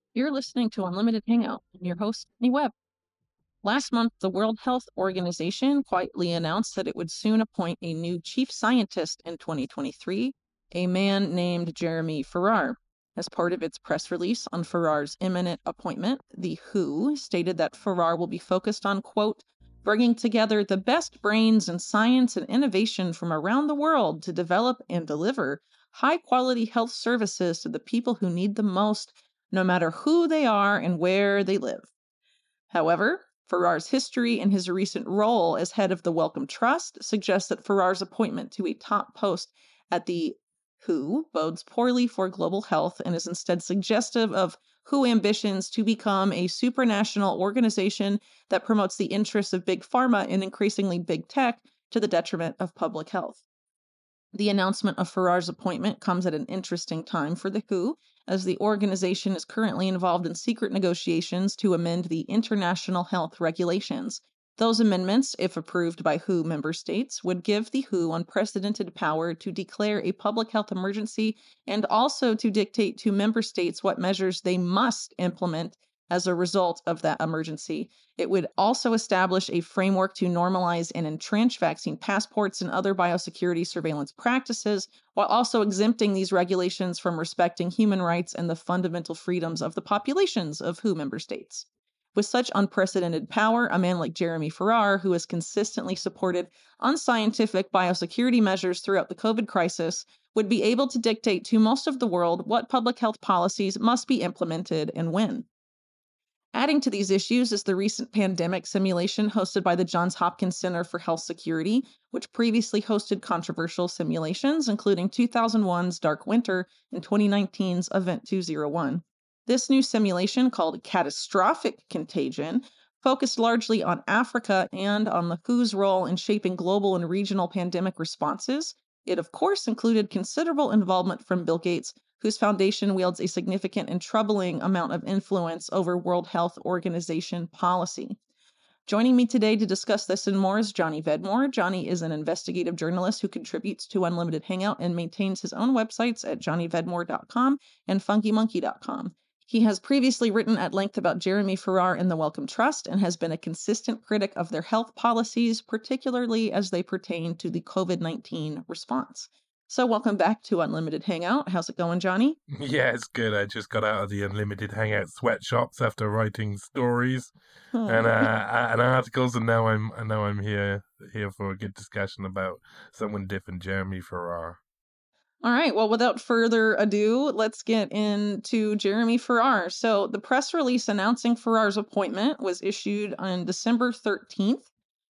You're listening to Unlimited Hangout. I'm your host, Annie Webb. Last month, the World Health Organization quietly announced that it would soon appoint a new chief scientist in 2023, a man named Jeremy Farrar. As part of its press release on Farrar's imminent appointment, the WHO stated that Farrar will be focused on, quote, bringing together the best brains in science and innovation from around the world to develop and deliver high-quality health services to the people who need them most, no matter who they are and where they live. However, Farrar's history and his recent role as head of the Wellcome Trust suggests that Farrar's appointment to a top post at the WHO bodes poorly for global health and is instead suggestive of WHO ambitions to become a supranational organization that promotes the interests of big pharma and increasingly big tech to the detriment of public health. The announcement of Farrar's appointment comes at an interesting time for the WHO, as the organization is currently involved in secret negotiations to amend the international health regulations. Those amendments, if approved by WHO member states, would give the WHO unprecedented power to declare a public health emergency and also to dictate to member states what measures they must implement as a result of that emergency. It would also establish a framework to normalize and entrench vaccine passports and other biosecurity surveillance practices, while also exempting these regulations from respecting human rights and the fundamental freedoms of the populations of WHO member states. With such unprecedented power, a man like Jeremy Farrar, who has consistently supported unscientific biosecurity measures throughout the COVID crisis, would be able to dictate to most of the world what public health policies must be implemented and when. Adding to these issues is the recent pandemic simulation hosted by the Johns Hopkins Center for Health Security, which previously hosted controversial simulations, including 2001's Dark Winter and 2019's Event 201. This new simulation, called Catastrophic Contagion, focused largely on Africa and on the WHO's role in shaping global and regional pandemic responses. It, of course, included considerable involvement from Bill Gates, whose foundation wields a significant and troubling amount of influence over World Health Organization policy. Joining me today to discuss this and more is Johnny Vedmore. Johnny is an investigative journalist who contributes to Unlimited Hangout and maintains his own websites at johnnyvedmore.com and funkymonkey.com. He has previously written at length about Jeremy Farrar and the Wellcome Trust and has been a consistent critic of their health policies, particularly as they pertain to the COVID-19 response. So welcome back to Unlimited Hangout. How's it going, Johnny? Yeah, it's good. I just got out of the Unlimited Hangout sweatshops after writing stories and articles, and now I'm here for a good discussion about someone different, Jeremy Farrar. All right. Well, without further ado, let's get into Jeremy Farrar. So the press release announcing Farrar's appointment was issued on December 13th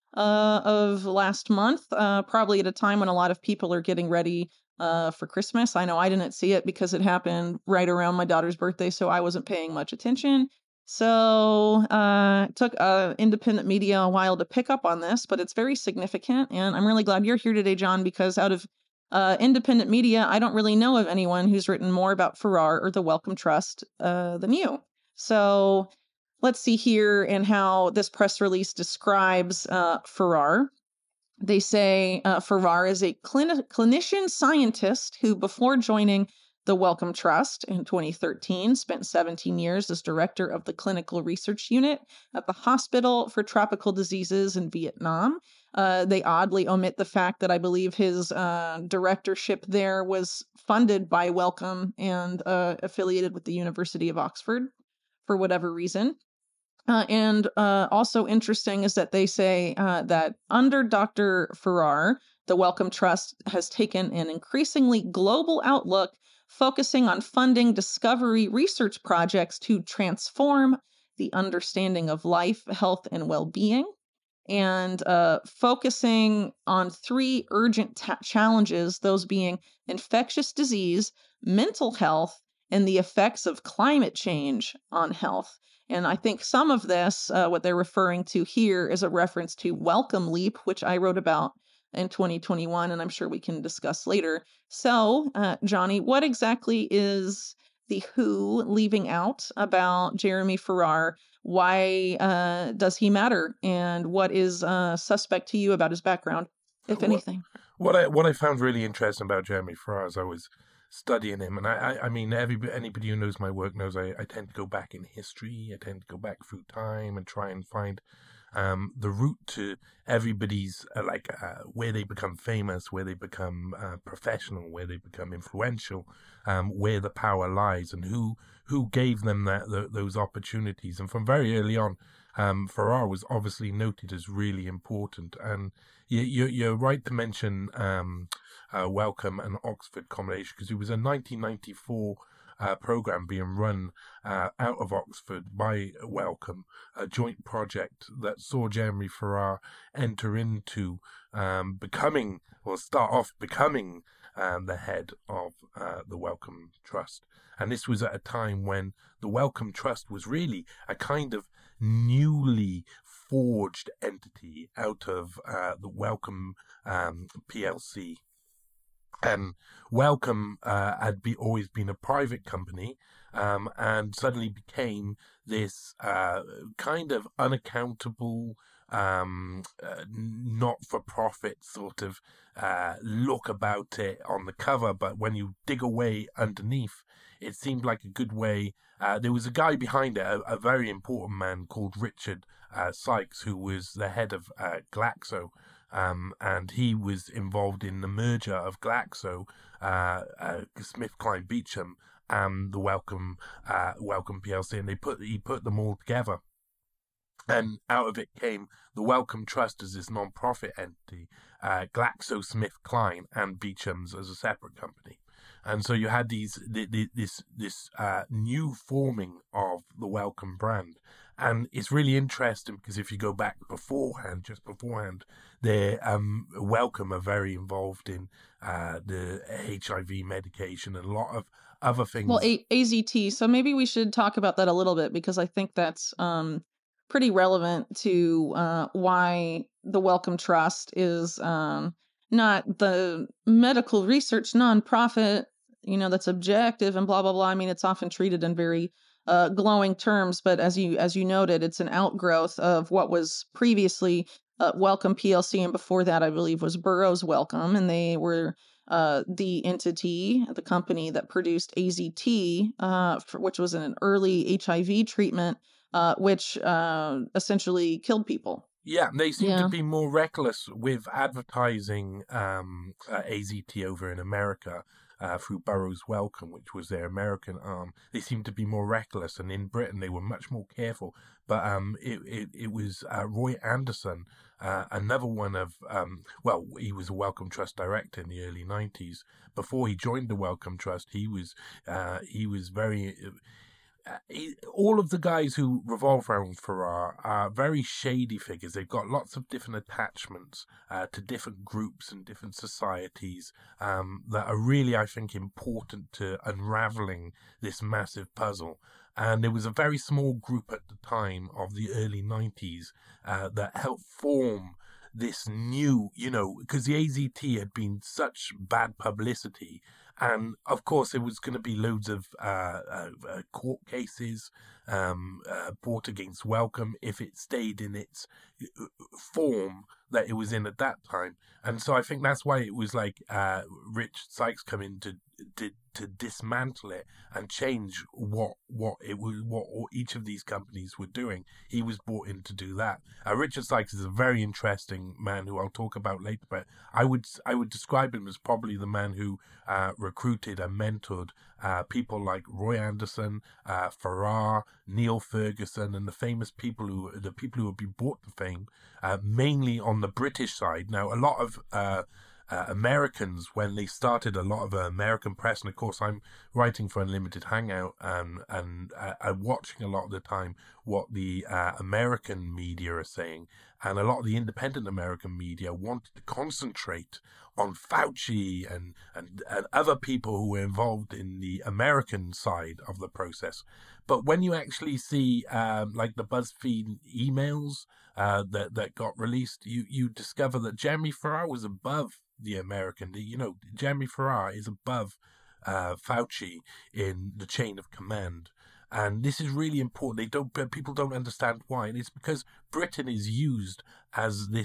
of last month, probably at a time when a lot of people are getting ready for Christmas. I know I didn't see it because it happened right around my daughter's birthday, so I wasn't paying much attention. So it took independent media a while to pick up on this, but it's very significant. And I'm really glad you're here today, John, because out of independent media, I don't really know of anyone who's written more about Farrar or the Wellcome Trust than you. So let's see here and how this press release describes Farrar. They say Farrar is a clinician scientist who, before joining the Wellcome Trust in 2013, spent 17 years as director of the Clinical Research Unit at the Hospital for Tropical Diseases in Vietnam. They oddly omit the fact that I believe his directorship there was funded by Wellcome and affiliated with the University of Oxford for whatever reason. And also interesting is that they say that under Dr. Farrar, the Wellcome Trust has taken an increasingly global outlook, focusing on funding discovery research projects to transform the understanding of life, health, and well-being, and focusing on three urgent challenges, those being infectious disease, mental health, and the effects of climate change on health. And I think some of this, what they're referring to here, is a reference to Wellcome Leap, which I wrote about in 2021, and I'm sure we can discuss later. So, Johnny, what exactly is the WHO leaving out about Jeremy Farrar? Why does he matter? And what is suspect to you about his background, if anything? What I found really interesting about Jeremy Farrar as I was studying him. And I mean, anybody who knows my work knows I tend to go back in history. I tend to go back through time and try and find the route to everybody's where they become famous, where they become professional, where they become influential, where the power lies, and who gave them those opportunities. And from very early on, Farrar was obviously noted as really important. And you're right to mention Wellcome and Oxford combination, because it was a 1994 program being run out of Oxford by Wellcome, a joint project that saw Jeremy Farrar enter into becoming the head of the Wellcome Trust. And this was at a time when the Wellcome Trust was really a kind of newly forged entity out of the Wellcome PLC. And Wellcome had always been a private company, and suddenly became this kind of unaccountable, not-for-profit sort of look about it on the cover. But when you dig away underneath, it seemed like a good way. There was a guy behind it, a very important man called Richard Sykes, who was the head of Glaxo. And he was involved in the merger of Glaxo, SmithKline Beecham, and the Wellcome PLC, and he put them all together. And out of it came the Wellcome Trust as this non-profit entity, GlaxoSmithKline and Beecham's as a separate company. And so you had this new forming of the Wellcome brand. And it's really interesting because if you go back beforehand, Wellcome are very involved in the HIV medication and a lot of other things. Well, AZT. So maybe we should talk about that a little bit, because I think that's pretty relevant to why the Wellcome Trust is not the medical research nonprofit, that's objective and blah, blah, blah. I mean, it's often treated in very glowing terms, but as you noted, it's an outgrowth of what was previously Wellcome PLC, and before that, I believe, was Burroughs Wellcome, and they were the entity, the company that produced AZT, which was an early HIV treatment, which essentially killed people. Yeah, they seem to be more reckless with advertising AZT over in America. Through Burroughs Wellcome, which was their American arm. They seemed to be more reckless, and in Britain they were much more careful. But it was Roy Anderson, another one of, he was a Wellcome Trust director in the early 90s. Before he joined the Wellcome Trust, he was very... all of the guys who revolve around Farrar are very shady figures. They've got lots of different attachments to different groups and different societies that are really, I think, important to unraveling this massive puzzle. And there was a very small group at the time of the early 90s that helped form this new, because the AZT had been such bad publicity. And, of course, there was going to be loads of court cases brought against Wellcome if it stayed in its form that it was in at that time. And so I think that's why it was like Rich Sykes come in to dismantle it and change what each of these companies were doing. He was brought in to do that. Richard Sykes is a very interesting man who I'll talk about later, but I would describe him as probably the man who recruited and mentored people like Roy Anderson, Farrar, Neil Ferguson, and the people who have been brought to fame, mainly on the British side. Now, a lot of Americans, when they started, a lot of American press, and of course I'm writing for Unlimited Hangout, and I'm watching a lot of the time what the American media are saying, and a lot of the independent American media wanted to concentrate on Fauci and other people who were involved in the American side of the process. But when you actually see like the BuzzFeed emails that got released, you discover that Jeremy Farrar was above the American. Jeremy Farrar is above Fauci in the chain of command. And this is really important. People don't understand why. And it's because Britain is used as this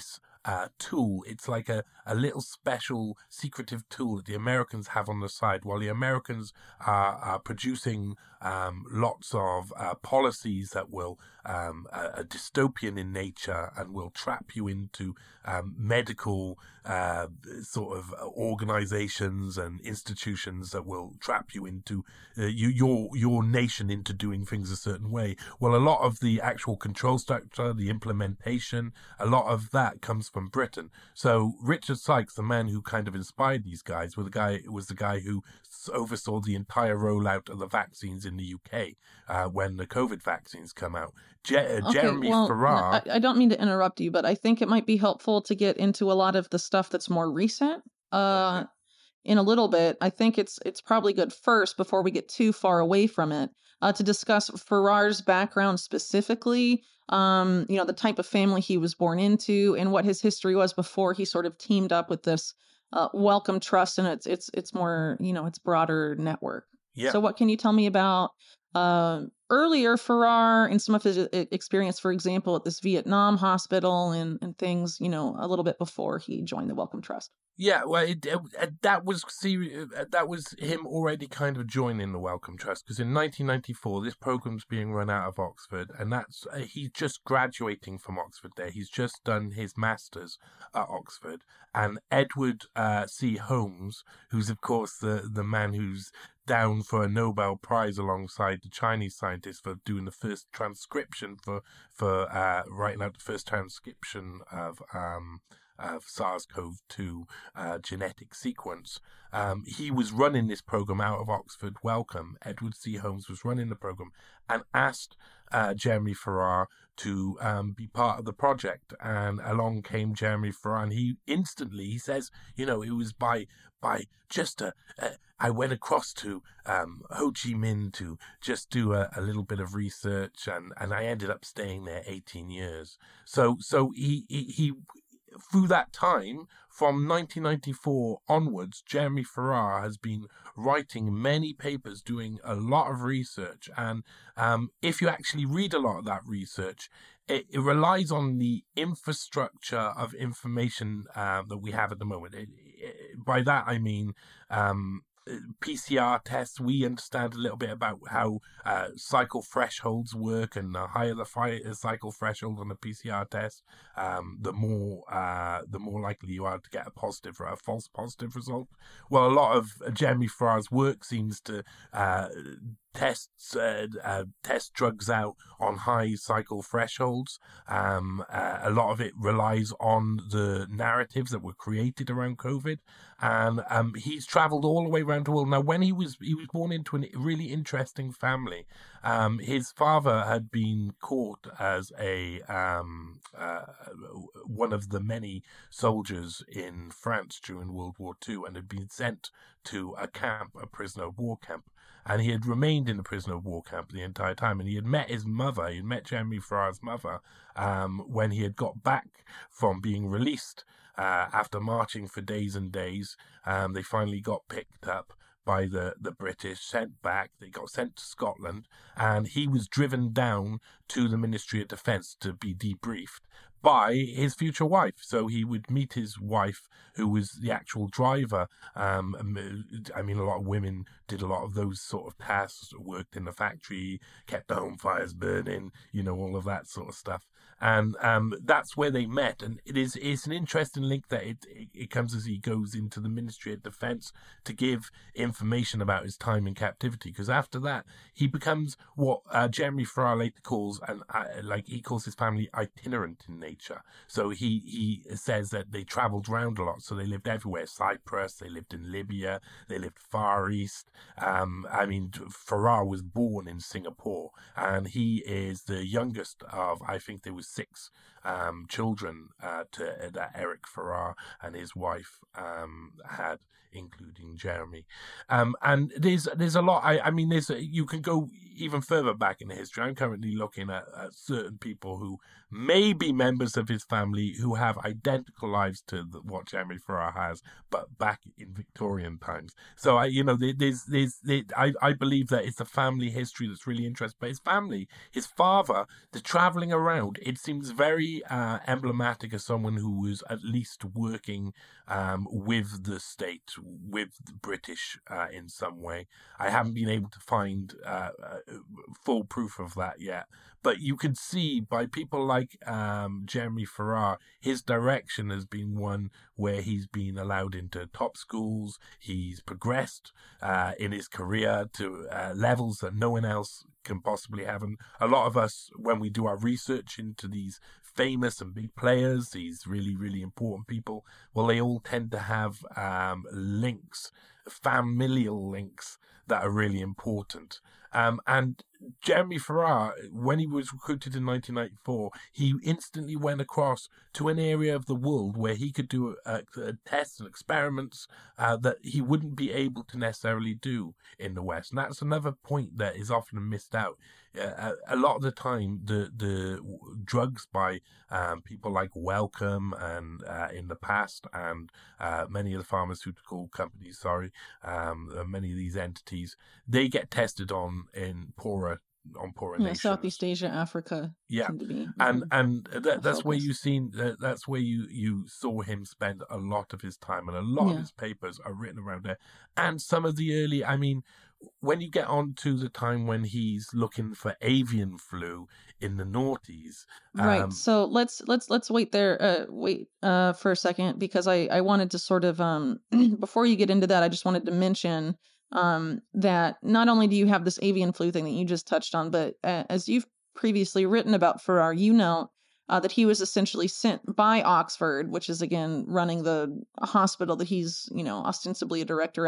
tool. It's like a little special secretive tool that the Americans have on the side. While the Americans are producing lots of policies that will are dystopian in nature and will trap you into medical sort of organizations and institutions that will trap you into your nation into doing things a certain way. Well, a lot of the actual control structure, the implementation, a lot of that comes from Britain. So Richard Sykes, the man who kind of inspired these guys, was the guy who oversaw the entire rollout of the vaccines in the UK when the COVID vaccines come out. Jeremy Farrar. I don't mean to interrupt you, but I think it might be helpful to get into a lot of the stuff that's more recent. Okay. In a little bit. I think it's probably good first, before we get too far away from it, to discuss Farrar's background specifically, the type of family he was born into and what his history was before he sort of teamed up with this Wellcome Trust and it's more, its broader network. Yeah. So what can you tell me about earlier Farrar and some of his experience, for example, at this Vietnam hospital and things, a little bit before he joined the Wellcome Trust? Yeah, well, that was him already kind of joining the Wellcome Trust, because in 1994 this program's being run out of Oxford, and that's he's just graduating from Oxford. There, he's just done his masters at Oxford, and Edward C. Holmes, who's of course the man who's down for a Nobel Prize alongside the Chinese scientist for doing the first transcription for writing out the first transcription of SARS-CoV-2 genetic sequence. He was running this program out of Oxford Wellcome. Edward C. Holmes was running the program and asked Jeremy Farrar to be part of the project. And along came Jeremy Farrar, and he says, it was by just I went across to Ho Chi Minh to just do a little bit of research, and I ended up staying there 18 years. So he through that time, from 1994 onwards, Jeremy Farrar has been writing many papers, doing a lot of research. And if you actually read a lot of that research, it relies on the infrastructure of information that we have at the moment. By that, I mean PCR tests. We understand a little bit about how cycle thresholds work, and the higher the cycle threshold on a PCR test, the more likely you are to get a positive or a false positive result. Well, a lot of Jeremy Farrar's work seems to test drugs out on high cycle thresholds. A lot of it relies on the narratives that were created around COVID, and he's traveled all the way around the world. Now, when he was born into a really interesting family. His father had been caught as one of the many soldiers in France during World War II, and had been sent to a prisoner of war camp. And he had remained in the prisoner of war camp the entire time. And he had met his mother, he had met Jeremy Farrar's mother, when he had got back from being released after marching for days and days. They finally got picked up by the British, sent back. They got sent to Scotland, and he was driven down to the Ministry of Defence to be debriefed by his future wife. So he would meet his wife, who was the actual driver. I mean, a lot of women did a lot of those sort of tasks, worked in the factory, kept the home fires burning, all of that sort of stuff. And that's where they met. And it's an interesting link that it comes as he goes into the Ministry of Defence to give information about his time in captivity. Because after that, he becomes what Jeremy Farrar later calls, he calls his family itinerant in nature. So he says that they travelled around a lot. So they lived everywhere. Cyprus, they lived in Libya, they lived Far East. Farrar was born in Singapore, and he is the youngest of, I think there was 6 children that Eric Farrar and his wife had, including Jeremy. And there's a lot. You can go even further back in history. I'm currently looking at certain people who may be members of his family who have identical lives to what Jeremy Farrar has, but back in Victorian times. So I believe that it's the family history that's really interesting. But his family, his father, the traveling around, it seems very emblematic of someone who was at least working with the state, with the British in some way. I haven't been able to find full proof of that yet. But you can see by people like Jeremy Farrar, his direction has been one where he's been allowed into top schools. He's progressed in his career to levels that no one else can possibly have. And a lot of us, when we do our research into these famous and big players, these really, really important people, well, they all tend to have links, familial links that are really important. And Jeremy Farrar, when he was recruited in 1994, he instantly went across to an area of the world where he could do tests and experiments that he wouldn't be able to necessarily do in the West. And that's another point that is often missed out. A lot of the time, the drugs by people like Wellcome and in the past, and many of the pharmaceutical companies, many of these entities, they get tested on poorer nations. Southeast Asia, Africa. Yeah, tend to be, and that's where focus. that's where you saw him spend a lot of his time, and a lot of his papers are written around there. And some of the early, I mean, when you get on to the time when he's looking for avian flu in the noughties, Right. So let's wait there. Wait for a second, because I wanted to sort of before you get into that, I just wanted to mention that not only do you have this avian flu thing that you just touched on, but as you've previously written about Farrar, you know that he was essentially sent by Oxford, which is again running the hospital that he's ostensibly a director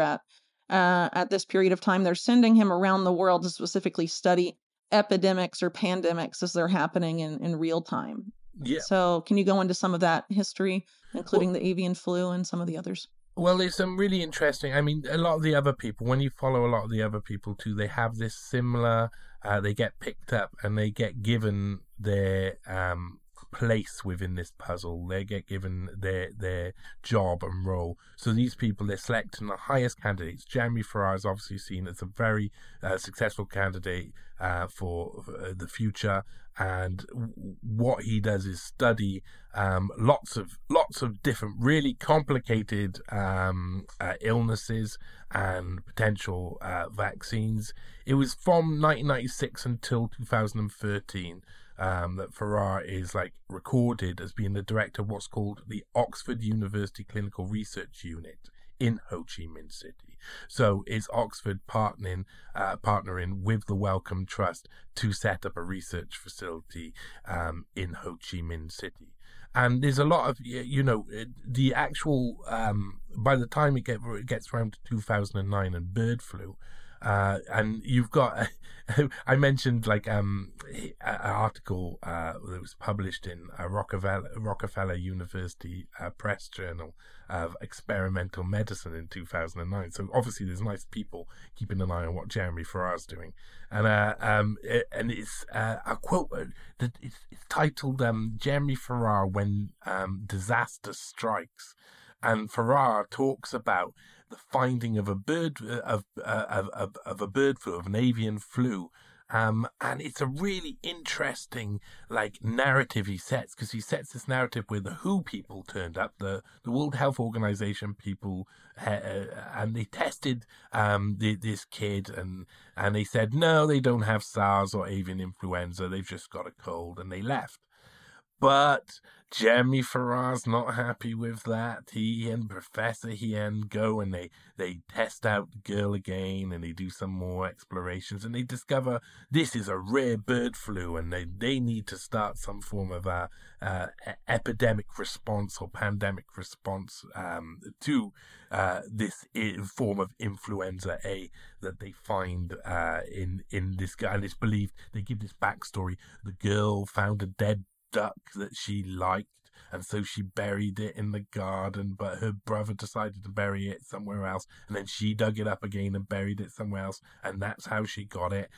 at this period of time. They're sending him around the world to specifically study epidemics or pandemics as they're happening in real time. Yeah. So can you go into some of that history, including the avian flu and some of the others? Well, there's some really interesting. I mean, a lot of the other people, when you follow a lot of the other people too, they have this similar. They get picked up and they get given their place within this puzzle. They get given their job and role. So these people, they're selecting the highest candidates. Jeremy Farrar is obviously seen as a very successful candidate for the future. And what he does is study lots of different, really complicated illnesses and potential vaccines. It was from 1996 until 2013 that Farrar is recorded as being the director of what's called the Oxford University Clinical Research Unit in Ho Chi Minh City. So it's Oxford partnering with the Wellcome Trust to set up a research facility in Ho Chi Minh City. And there's a lot of, the actual, by the time it gets around to 2009 and bird flu, and you've got, I mentioned an article that was published in Rockefeller University Press Journal of Experimental Medicine in 2009. So obviously there's nice people keeping an eye on what Jeremy Farrar's doing. And it's a quote that it's titled Jeremy Farrar When Disaster Strikes. And Farrar talks about the finding of a bird of a bird flu, of an avian flu, and it's a really interesting narrative he sets, because he sets this narrative where the WHO people turned up, the World Health Organization people, and they tested this kid, and they said no, they don't have SARS or avian influenza, they've just got a cold, and they left. But Jeremy Farrar's not happy with that. He and Professor Hien go and they test out the girl again, and they do some more explorations, and they discover this is a rare bird flu, and they need to start some form of epidemic response or pandemic response to this form of influenza A that they find in this guy. And it's believed, they give this backstory, the girl found a dead duck that she liked, and so she buried it in the garden, but her brother decided to bury it somewhere else, and then she dug it up again and buried it somewhere else, and that's how she got it.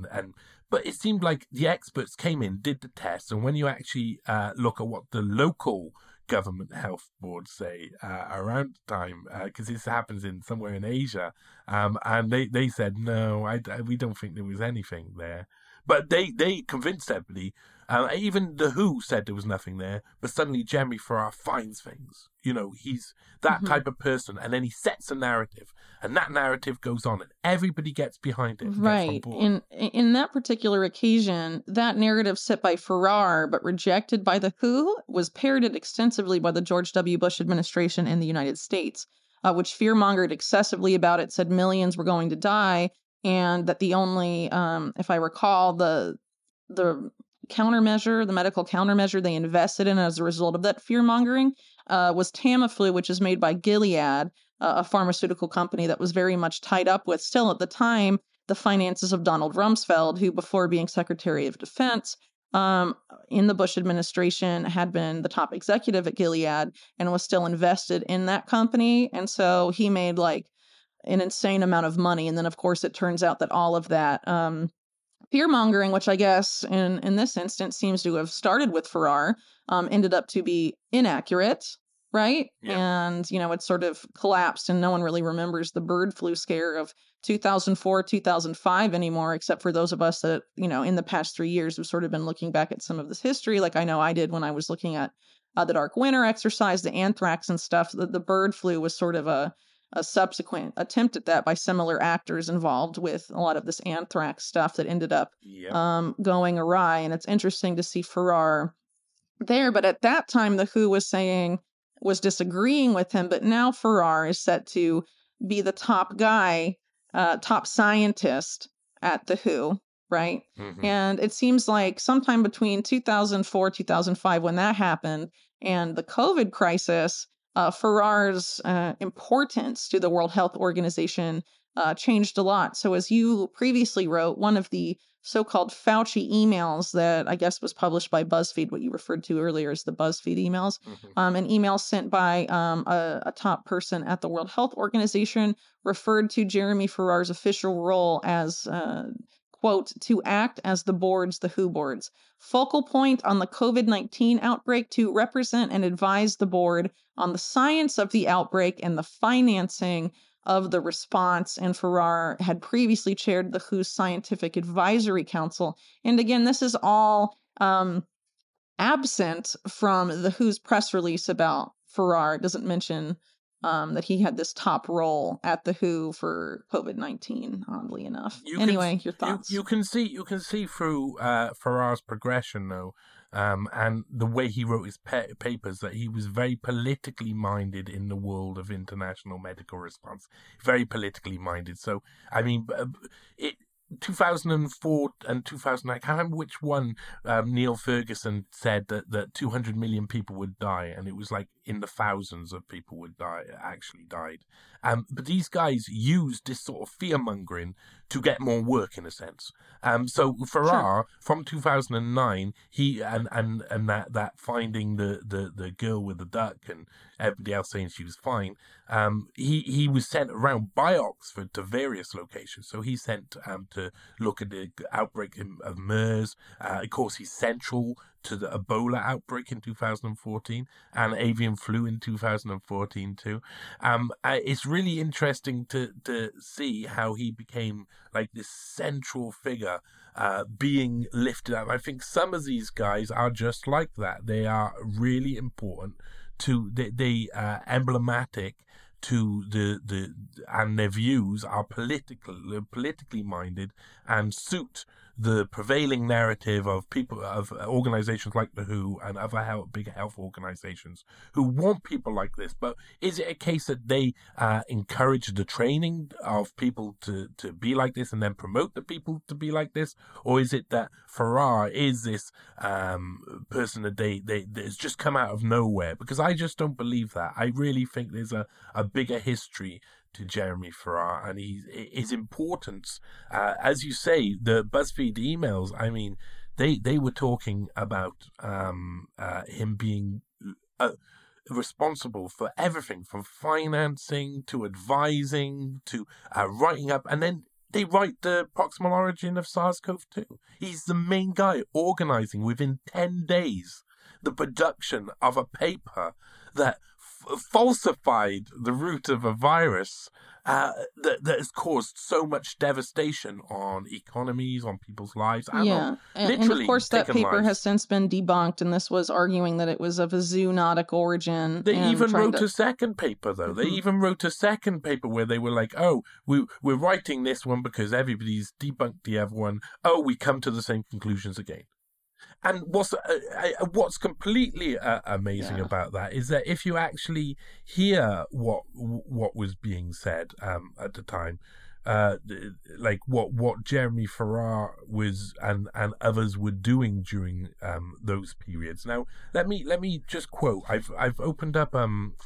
But it seemed like the experts came in, did the test, and when you actually look at what the local government health boards say around the time, because this happens in somewhere in Asia, and they said, no, we don't think there was anything there. But they convinced everybody. Even the WHO said there was nothing there, but suddenly Jeremy Farrar finds things. He's that type of person, and then he sets a narrative, and that narrative goes on, and everybody gets behind it. Right. In that particular occasion, that narrative set by Farrar but rejected by the WHO was parroted extensively by the George W. Bush administration in the United States, which fear-mongered excessively about it, said millions were going to die, and that the only, if I recall, the countermeasure, the medical countermeasure they invested in as a result of that fear-mongering was Tamiflu, which is made by Gilead, a pharmaceutical company that was very much tied up with, still at the time, the finances of Donald Rumsfeld, who before being Secretary of Defense in the Bush administration had been the top executive at Gilead and was still invested in that company. And so he made like an insane amount of money. And then, of course, it turns out that all of that fear-mongering, which I guess in this instance seems to have started with Farrar, ended up to be inaccurate, right? Yeah. And, it sort of collapsed, and no one really remembers the bird flu scare of 2004, 2005 anymore, except for those of us that, in the past 3 years have sort of been looking back at some of this history, like I know I did when I was looking at the Dark Winter exercise, the anthrax and stuff. The bird flu was sort of a subsequent attempt at that by similar actors involved with a lot of this anthrax stuff that ended up going awry. And it's interesting to see Farrar there. But at that time, the WHO was disagreeing with him. But now Farrar is set to be the top guy, top scientist at the WHO, right? Mm-hmm. And it seems like sometime between 2004, 2005, when that happened, and the COVID crisis, Farrar's importance to the World Health Organization changed a lot. So as you previously wrote, one of the so-called Fauci emails that I guess was published by BuzzFeed, what you referred to earlier as the BuzzFeed emails, an email sent by a top person at the World Health Organization referred to Jeremy Farrar's official role as quote, to act as the WHO board's focal point on the COVID-19 outbreak, to represent and advise the board on the science of the outbreak and the financing of the response. And Farrar had previously chaired the WHO's Scientific Advisory Council. And again, this is all absent from the WHO's press release about Farrar. It doesn't mention that he had this top role at the WHO for COVID-19, oddly enough. Your thoughts? You can see through Farrar's progression, though, and the way he wrote his papers, that he was very politically minded in the world of international medical response. Very politically minded. So, 2004 and 2009, I can't remember which one, Neil Ferguson said that 200 million people would die, and it was like in the thousands of people actually died. But these guys used this sort of fear-mongering to get more work, in a sense. So Farrar, from 2009, he and that finding the girl with the duck and everybody else saying she was fine, he was sent around by Oxford to various locations. So he's sent to look at the outbreak of MERS. Of course, he's central to the Ebola outbreak in 2014 and avian flu in 2014 too. It's really interesting to see how he became like this central figure being lifted up. I think some of these guys are just like that. They are really important they emblematic to the and their views are politically minded and suit the prevailing narrative of people, of organizations like the WHO and other big health organizations who want people like this. But is it a case that they encourage the training of people to be like this and then promote the people to be like this? Or is it that Farrar is this person that that's just come out of nowhere? Because I just don't believe that. I really think there's a bigger history to Jeremy Farrar, and his importance, as you say, the BuzzFeed emails. I mean, they were talking about him being responsible for everything from financing to advising to writing up, and then they write the proximal origin of SARS-CoV-2. He's the main guy organizing within 10 days the production of a paper that falsified the root of a virus that has caused so much devastation on economies, on people's lives. And of course that paper has since been debunked, and this was arguing that it was of a zoonotic origin. They even wrote a second paper, though. They even wrote a second paper where they were like, oh, we're writing this one because everybody's debunked the other one. Oh, we come to the same conclusions again. And what's completely amazing about that is that if you actually hear what was being said at the time, like what Jeremy Farrar was and others were doing during those periods. Now, let me just quote. I've opened up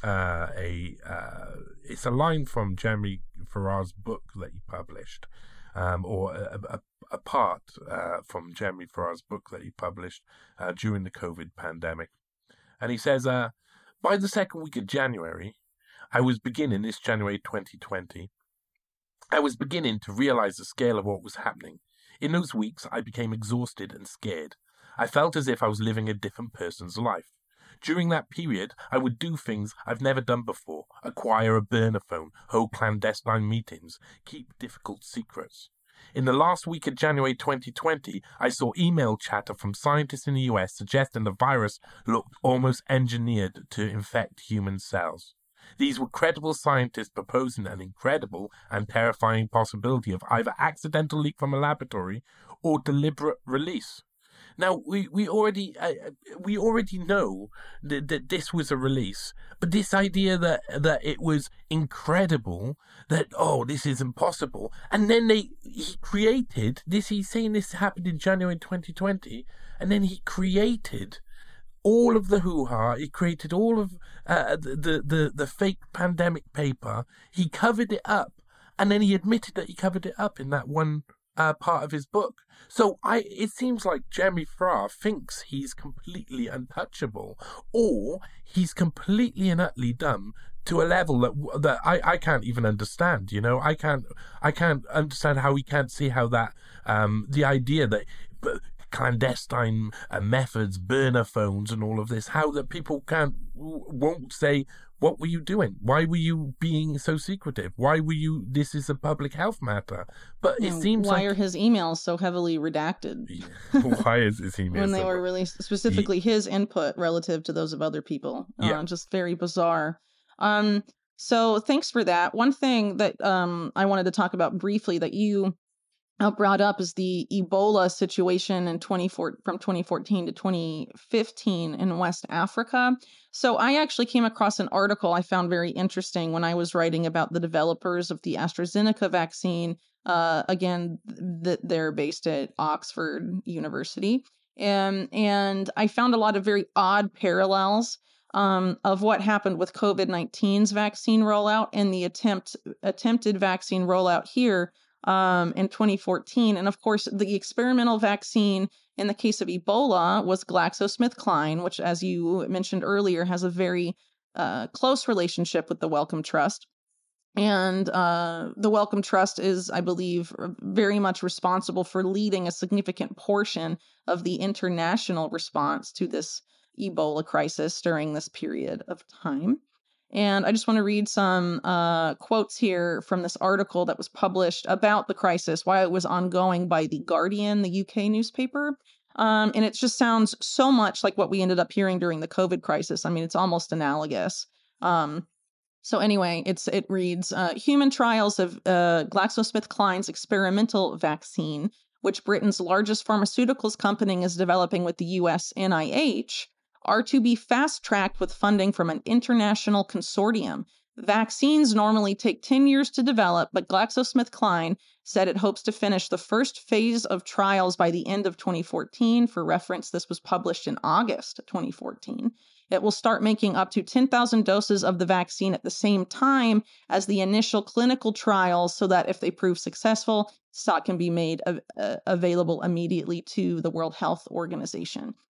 it's a line from Jeremy Farrar's book that he published, or a part from Jeremy Farrar's book that he published during the COVID pandemic. And he says, by the second week of January, this January 2020, I was beginning to realize the scale of what was happening. In those weeks, I became exhausted and scared. I felt as if I was living a different person's life. During that period, I would do things I've never done before, acquire a burner phone, hold clandestine meetings, keep difficult secrets. In the last week of January 2020, I saw email chatter from scientists in the US suggesting the virus looked almost engineered to infect human cells. These were credible scientists proposing an incredible and terrifying possibility of either accidental leak from a laboratory or deliberate release. Now, we already know that this was a release, but this idea that it was incredible, that, oh, this is impossible, and then he created this, he's saying this happened in January 2020, and then he created all of the hoo-ha, he created all of the fake pandemic paper, he covered it up, and then he admitted that he covered it up in that one part of his book. So it seems like Jeremy Farrar thinks he's completely untouchable, or he's completely and utterly dumb to a level that I can't even understand. You know, I can't understand how he can't see how that the idea that clandestine methods, burner phones, and all of this, how that people won't say, what were you doing? Why were you being so secretive? Why were you? This is a public health matter. But it seems why are his emails so heavily redacted? Why is his emails when they were released, specifically his input relative to those of other people? Just very bizarre. So thanks for that. One thing that I wanted to talk about briefly that you brought up is the Ebola situation from 2014 to 2015 in West Africa. So I actually came across an article I found very interesting when I was writing about the developers of the AstraZeneca vaccine. Again, they're based at Oxford University. And I found a lot of very odd parallels of what happened with COVID-19's vaccine rollout and the attempted vaccine rollout here in 2014. And of course, the experimental vaccine in the case of Ebola was GlaxoSmithKline, which, as you mentioned earlier, has a very close relationship with the Wellcome Trust. And the Wellcome Trust is, I believe, very much responsible for leading a significant portion of the international response to this Ebola crisis during this period of time. And I just want to read some quotes here from this article that was published about the crisis while it was ongoing by The Guardian, the UK newspaper. And it just sounds so much like what we ended up hearing during the COVID crisis. I mean, it's almost analogous. So anyway, it reads, human trials of GlaxoSmithKline's experimental vaccine, which Britain's largest pharmaceuticals company is developing with the US NIH, are to be fast-tracked with funding from an international consortium. Vaccines normally take 10 years to develop, but GlaxoSmithKline said it hopes to finish the first phase of trials by the end of 2014. For reference, this was published in August 2014. It will start making up to 10,000 doses of the vaccine at the same time as the initial clinical trials so that if they prove successful, stock can be made available immediately to the World Health Organization.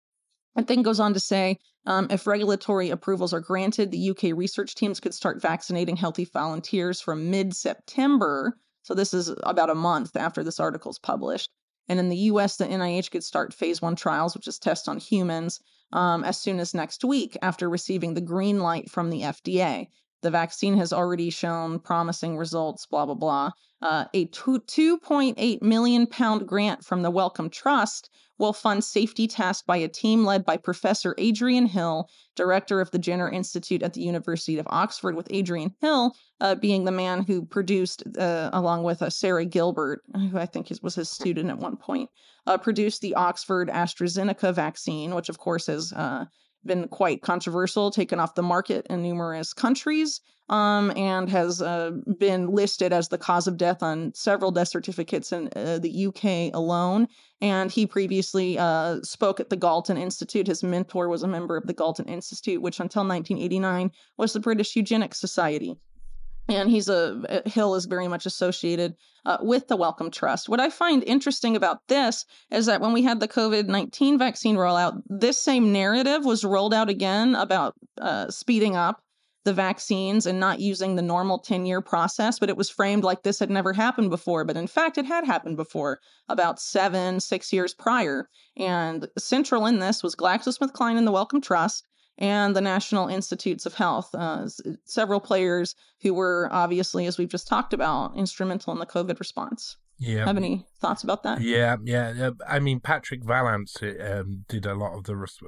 It then goes on to say, if regulatory approvals are granted, the UK research teams could start vaccinating healthy volunteers from mid-September. So this is about a month after this article is published. And in the US, the NIH could start phase 1 trials, which is tests on humans, as soon as next week after receiving the green light from the FDA. The vaccine has already shown promising results, blah, blah, blah. A £2.8 million grant from the Wellcome Trust will fund safety tests by a team led by Professor Adrian Hill, director of the Jenner Institute at the University of Oxford, with Adrian Hill being the man who produced, along with Sarah Gilbert, who I think was his student at one point, produced the Oxford AstraZeneca vaccine, which of course has been quite controversial, taken off the market in numerous countries, and has been listed as the cause of death on several death certificates in the UK alone. And he previously spoke at the Galton Institute. His mentor was a member of the Galton Institute, which until 1989 was the British Eugenics Society. And Hill is very much associated with the Wellcome Trust. What I find interesting about this is that when we had the COVID-19 vaccine rollout, this same narrative was rolled out again about speeding up the vaccines and not using the normal 10-year process, but it was framed like this had never happened before. But in fact, it had happened before, about 6 years prior. And central in this was GlaxoSmithKline and the Wellcome Trust and the National Institutes of Health, several players who were obviously, as we've just talked about, instrumental in the COVID response. Yeah. Have any thoughts about that? Yeah. I mean, Patrick Vallance did a lot of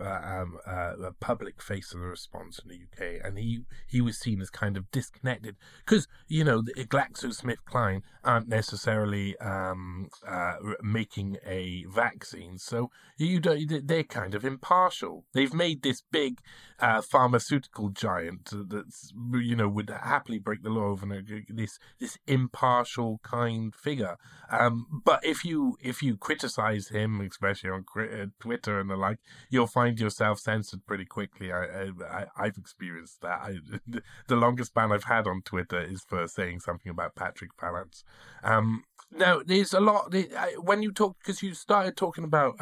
the public face of the response in the UK, and he was seen as kind of disconnected because, you know, the GlaxoSmithKline aren't necessarily making a vaccine, so they're kind of impartial. They've made this big pharmaceutical giant that's, you know, would happily break the law over this impartial kind figure. But if you criticize him, especially on Twitter and the like, you'll find yourself censored pretty quickly. I've experienced that. The longest ban I've had on Twitter is for saying something about Patrick Vallance. Now, there's a lot when you talk, because you started talking about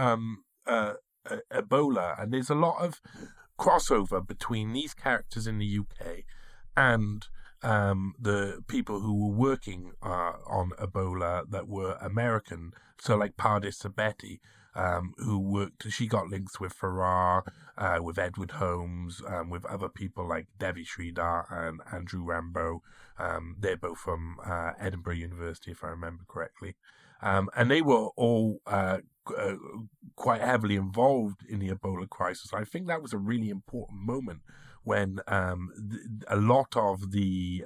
Ebola, and there's a lot of crossover between these characters in the UK and the people who were working on Ebola that were American. So like Pardis Sabeti, who worked, she got links with Farrar, with Edward Holmes, with other people like Devi Sridhar and Andrew Rambo. They're both from Edinburgh University, if I remember correctly. And they were all quite heavily involved in the Ebola crisis. I think that was a really important moment when a lot of the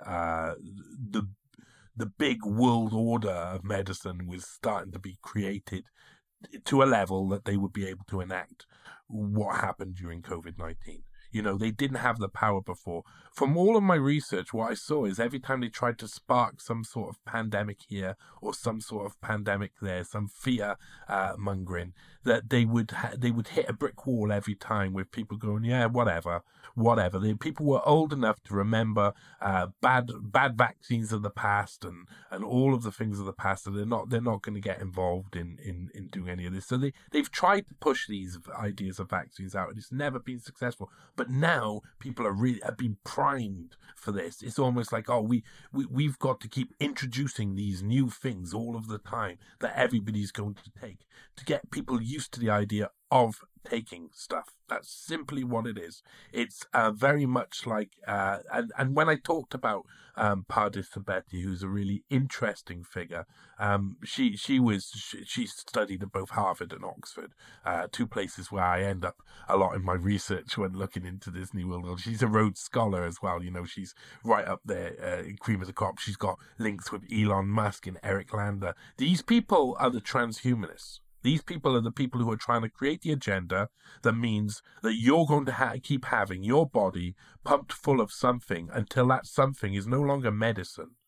big world order of medicine was starting to be created to a level that they would be able to enact what happened during COVID-19. You know, they didn't have the power before. From all of my research, what I saw is every time they tried to spark some sort of pandemic here or some sort of pandemic there, some fear mongering, that they would hit a brick wall every time with people going, yeah, whatever. People were old enough to remember bad vaccines of the past and all of the things of the past, and they're not going to get involved in doing any of this. So they've tried to push these ideas of vaccines out, and it's never been successful. But now people have been primed for this. It's almost like, oh, we've got to keep introducing these new things all of the time that everybody's going to take to get people used to the idea of taking stuff. That's simply what it is. It's very much like, and when I talked about Pardis Sabeti, who's a really interesting figure, she studied at both Harvard and Oxford, two places where I end up a lot in my research when looking into this new world. She's a Rhodes Scholar as well. You know, she's right up there, cream of the crop. She's got links with Elon Musk and Eric Lander. These people are the transhumanists. These people are the people who are trying to create the agenda that means that you're going to keep having your body pumped full of something until that something is no longer medicine.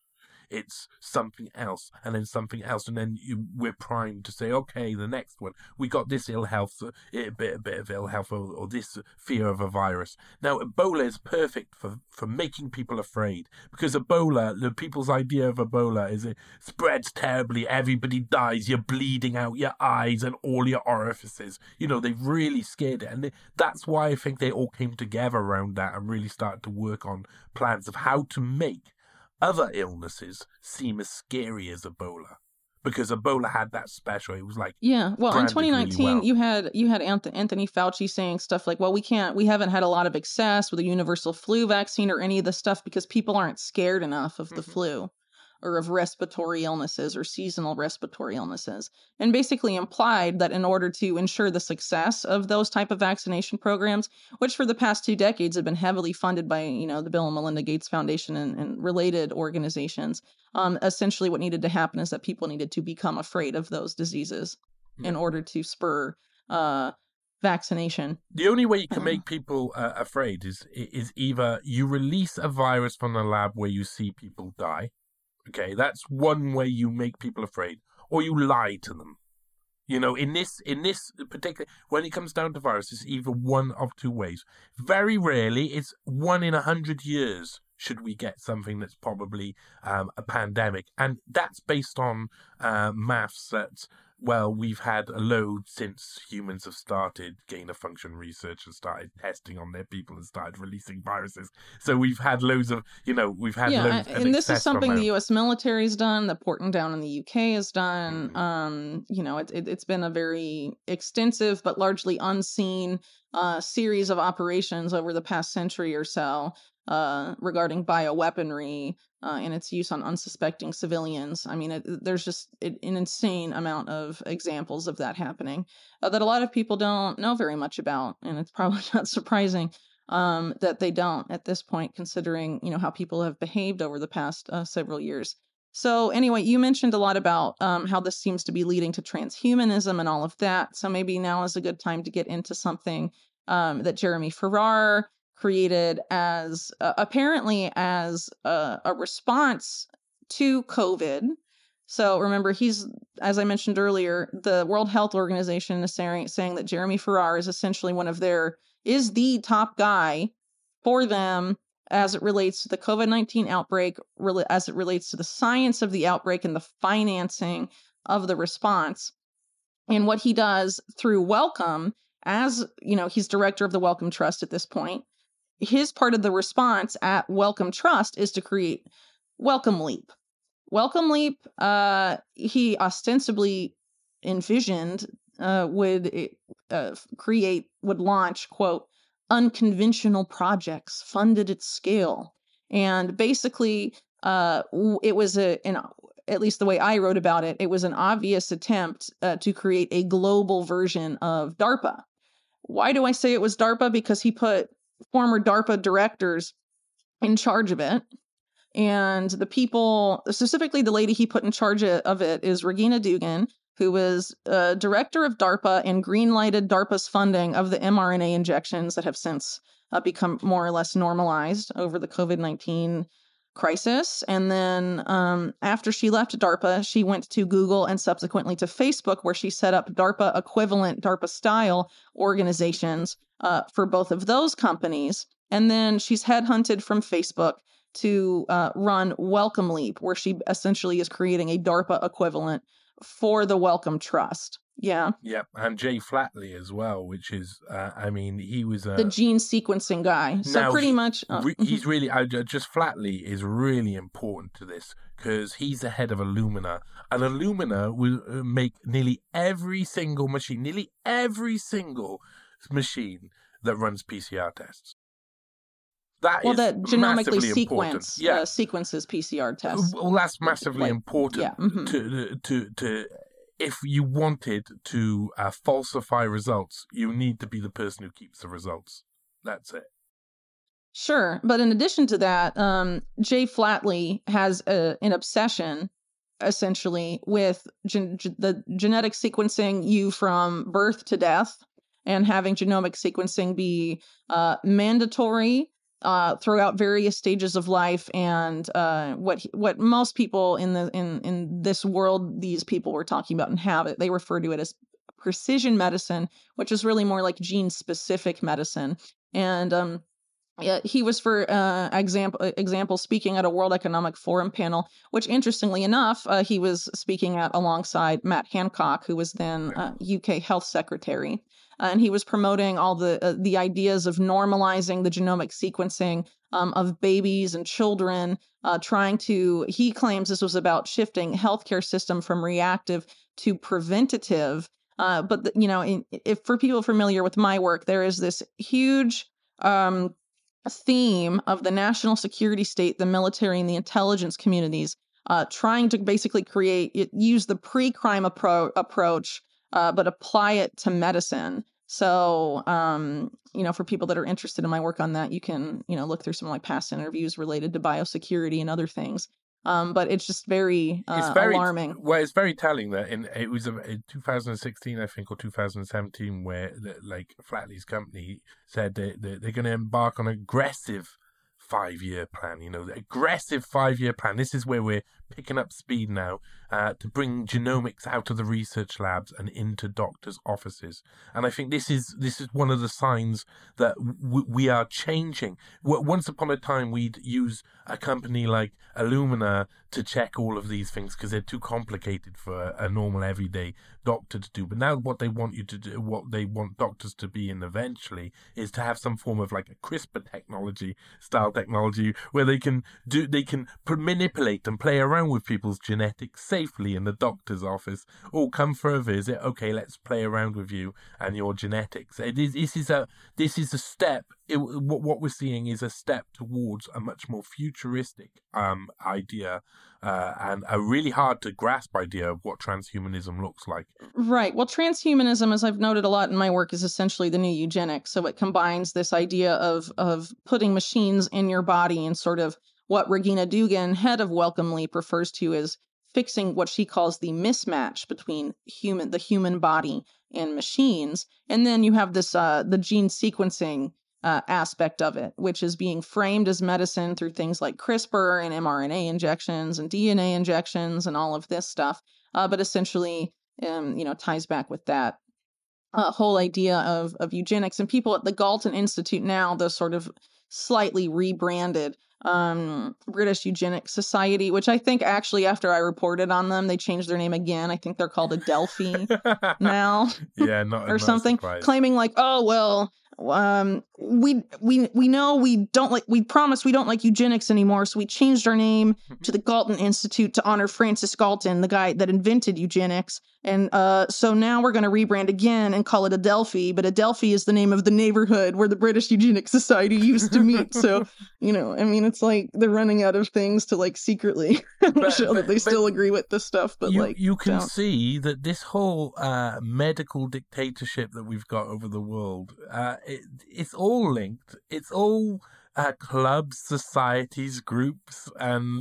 it's something else, and then something else, and then we're primed to say, okay, the next one, we got this ill health, a bit of ill health, or this fear of a virus. Now, Ebola is perfect for making people afraid, because Ebola, the people's idea of Ebola is it spreads terribly, everybody dies, you're bleeding out your eyes and all your orifices. They've really scared it, and that's why I think they all came together around that and really started to work on plans of how to make other illnesses seem as scary as Ebola, because Ebola had that special. It was like, yeah. Well, in 2019, really well. you had Anthony Fauci saying stuff like, "Well, we haven't had a lot of success with a universal flu vaccine or any of the stuff because people aren't scared enough of the flu or of respiratory illnesses or seasonal respiratory illnesses," and basically implied that in order to ensure the success of those type of vaccination programs, which for the past 2 decades have been heavily funded by, the Bill and Melinda Gates Foundation and related organizations, essentially what needed to happen is that people needed to become afraid of those diseases in order to spur vaccination. The only way you can make people afraid is either you release a virus from the lab where you see people die. Okay, that's one way you make people afraid, or you lie to them. In this particular, when it comes down to viruses, it's either one of 2 ways. Very rarely, it's 1 in 100 years should we get something that's probably a pandemic, and that's based on maths that, well, we've had a load since humans have started gain-of-function research and started testing on their people and started releasing viruses. So we've had loads of, we've had loads. And this is something the U.S. military's done, that Porton-Down in the U.K. has done. It's been a very extensive but largely unseen series of operations over the past century or so regarding bioweaponry and its use on unsuspecting civilians. I mean, there's just an insane amount of examples of that happening that a lot of people don't know very much about, and it's probably not surprising that they don't at this point, considering how people have behaved over the past several years. So anyway, you mentioned a lot about how this seems to be leading to transhumanism and all of that. So maybe now is a good time to get into something that Jeremy Farrar created as apparently as a response to COVID. So remember, he's, as I mentioned earlier, the World Health Organization is saying that Jeremy Farrar is essentially is the top guy for them as it relates to the COVID-19 outbreak, as it relates to the science of the outbreak and the financing of the response. And what he does through Wellcome, as he's director of the Wellcome Trust at this point. His part of the response at Wellcome Trust is to create Wellcome Leap. Wellcome Leap, he ostensibly envisioned would launch, quote, unconventional projects funded at scale. And basically, it was at least the way I wrote about it, it was an obvious attempt to create a global version of DARPA. Why do I say it was DARPA? Because he put former DARPA directors in charge of it. And the people, specifically the lady he put in charge of it, is Regina Dugan, who was director of DARPA and greenlighted DARPA's funding of the mRNA injections that have since become more or less normalized over the COVID-19 crisis. And then after she left DARPA, she went to Google and subsequently to Facebook, where she set up DARPA equivalent, DARPA style organizations for both of those companies. And then she's headhunted from Facebook to run Wellcome Leap, where she essentially is creating a DARPA equivalent for the Wellcome Trust. Yeah. Yep. And Jay Flatley as well, which is, he was the gene sequencing guy. So pretty much. He's really, just Flatley is really important to this because he's the head of Illumina. And Illumina will make nearly every single machine that runs PCR tests. That genomically sequences PCR tests. Well, that's massively important. Yeah. Mm-hmm. To if you wanted to falsify results, you need to be the person who keeps the results. That's it. Sure, but in addition to that, Jay Flatley has an obsession, essentially, with the genetic sequencing you from birth to death, and having genomic sequencing be mandatory throughout various stages of life, and what most people in this world, these people we're talking about inhabit. They refer to it as precision medicine, which is really more like gene specific medicine. And yeah, he was, for example, speaking at a World Economic Forum panel, which, interestingly enough, he was speaking at alongside Matt Hancock, who was then UK Health Secretary, and he was promoting all the ideas of normalizing the genomic sequencing of babies and children, trying to. He claims this was about shifting healthcare system from reactive to preventative. But if for people familiar with my work, there is this huge theme of the national security state, the military, and the intelligence communities trying to basically use the pre-crime approach, but apply it to medicine. So, for people that are interested in my work on that, you can, look through some of my past interviews related to biosecurity and other things. But it's just very alarming. Well, it's very telling that it was in 2016, I think, or 2017, where Flatley's company said they're going to embark on an aggressive 5-year plan. The aggressive 5-year plan. This is where we're picking up speed now to bring genomics out of the research labs and into doctors' offices. And I think this is one of the signs that we are changing. Once upon a time, we'd use a company like Illumina to check all of these things because they're too complicated for a normal everyday doctor to do. But now what they want you to do, what they want doctors to be in eventually, is to have some form of like a CRISPR style technology where they can manipulate and play around with people's genetics safely in the doctor's office. Oh, come for a visit. Okay, let's play around with you and your genetics. This is a step. What we're seeing is a step towards a much more futuristic idea and a really hard to grasp idea of what transhumanism looks like. Right. Well, transhumanism, as I've noted a lot in my work, is essentially the new eugenics. So it combines this idea of putting machines in your body and sort of what Regina Dugan, head of Wellcome Leap, refers to as fixing what she calls the mismatch between the human body and machines. And then you have this the gene sequencing aspect of it, which is being framed as medicine through things like CRISPR and mRNA injections and DNA injections and all of this stuff. But essentially, ties back with that whole idea of eugenics. And people at the Galton Institute now, the sort of slightly rebranded British Eugenics Society, which I think actually after I reported on them, they changed their name again. I think they're called Adelphi now. Yeah, or something, claiming like, oh, well, we know we promise we don't like eugenics anymore, so we changed our name to the Galton Institute to honor Francis Galton, the guy that invented eugenics. And so now we're going to rebrand again and call it Adelphi, but Adelphi is the name of the neighborhood where the British Eugenics Society used to meet. So, it's like they're running out of things to like secretly show that they still agree with this stuff. But you can see that this whole medical dictatorship that we've got over the world, it's all linked. It's all clubs, societies, groups, and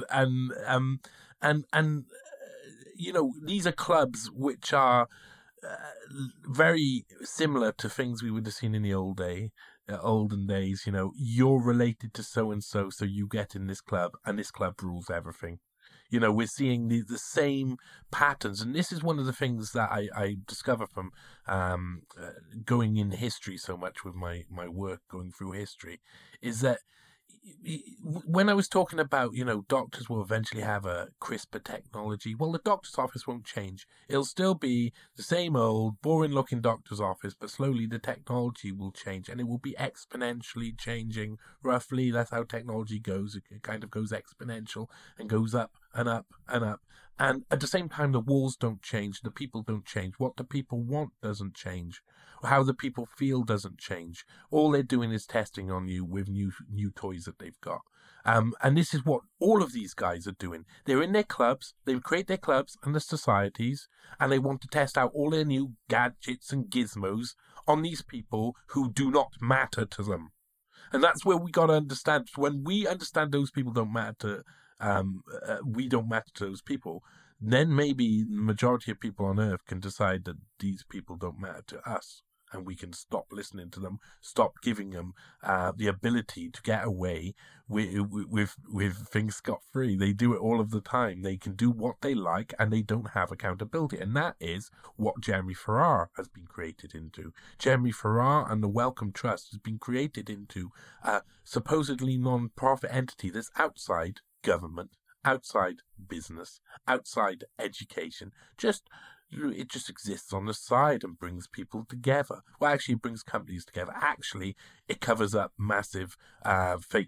these are clubs which are very similar to things we would have seen in the olden days. You're related to so and so you get in this club, and this club rules everything. We're seeing the same patterns. And this is one of the things that I discover from going in history so much with my work, going through history, is that when I was talking about, doctors will eventually have a CRISPR technology. Well, the doctor's office won't change. It'll still be the same old, boring-looking doctor's office, but slowly the technology will change, and it will be exponentially changing. Roughly, that's how technology goes. It kind of goes exponential and goes up and up and up. And at the same time, the walls don't change. The people don't change. What the people want doesn't change. How the people feel doesn't change. All they're doing is testing on you with new toys that they've got. And this is what all of these guys are doing. They're in their clubs. They create their clubs and the societies, and they want to test out all their new gadgets and gizmos on these people who do not matter to them. And that's where we got to understand. When we understand those people don't matter we don't matter to those people, then maybe the majority of people on Earth can decide that these people don't matter to us. and we can stop listening to them, stop giving them the ability to get away with things scot-free. They do it all of the time. They can do what they like, and they don't have accountability. And that is what Jeremy Farrar has been created into. Jeremy Farrar and the Wellcome Trust has been created into a supposedly non-profit entity that's outside government, outside business, outside education. It just exists on the side and brings people together. Well, actually, it brings companies together. Actually, it covers up massive fake,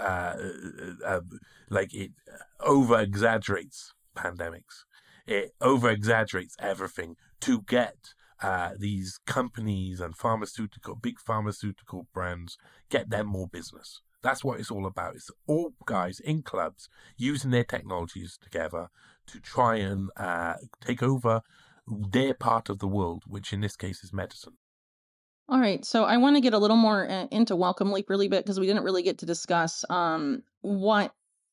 it over-exaggerates pandemics. It over-exaggerates everything to get these companies and big pharmaceutical brands, get them more business. That's what it's all about. It's all guys in clubs using their technologies together to try and take over their part of the world, which in this case is medicine. All right, so I want to get a little more into Wellcome Leap really bit, because we didn't really get to discuss what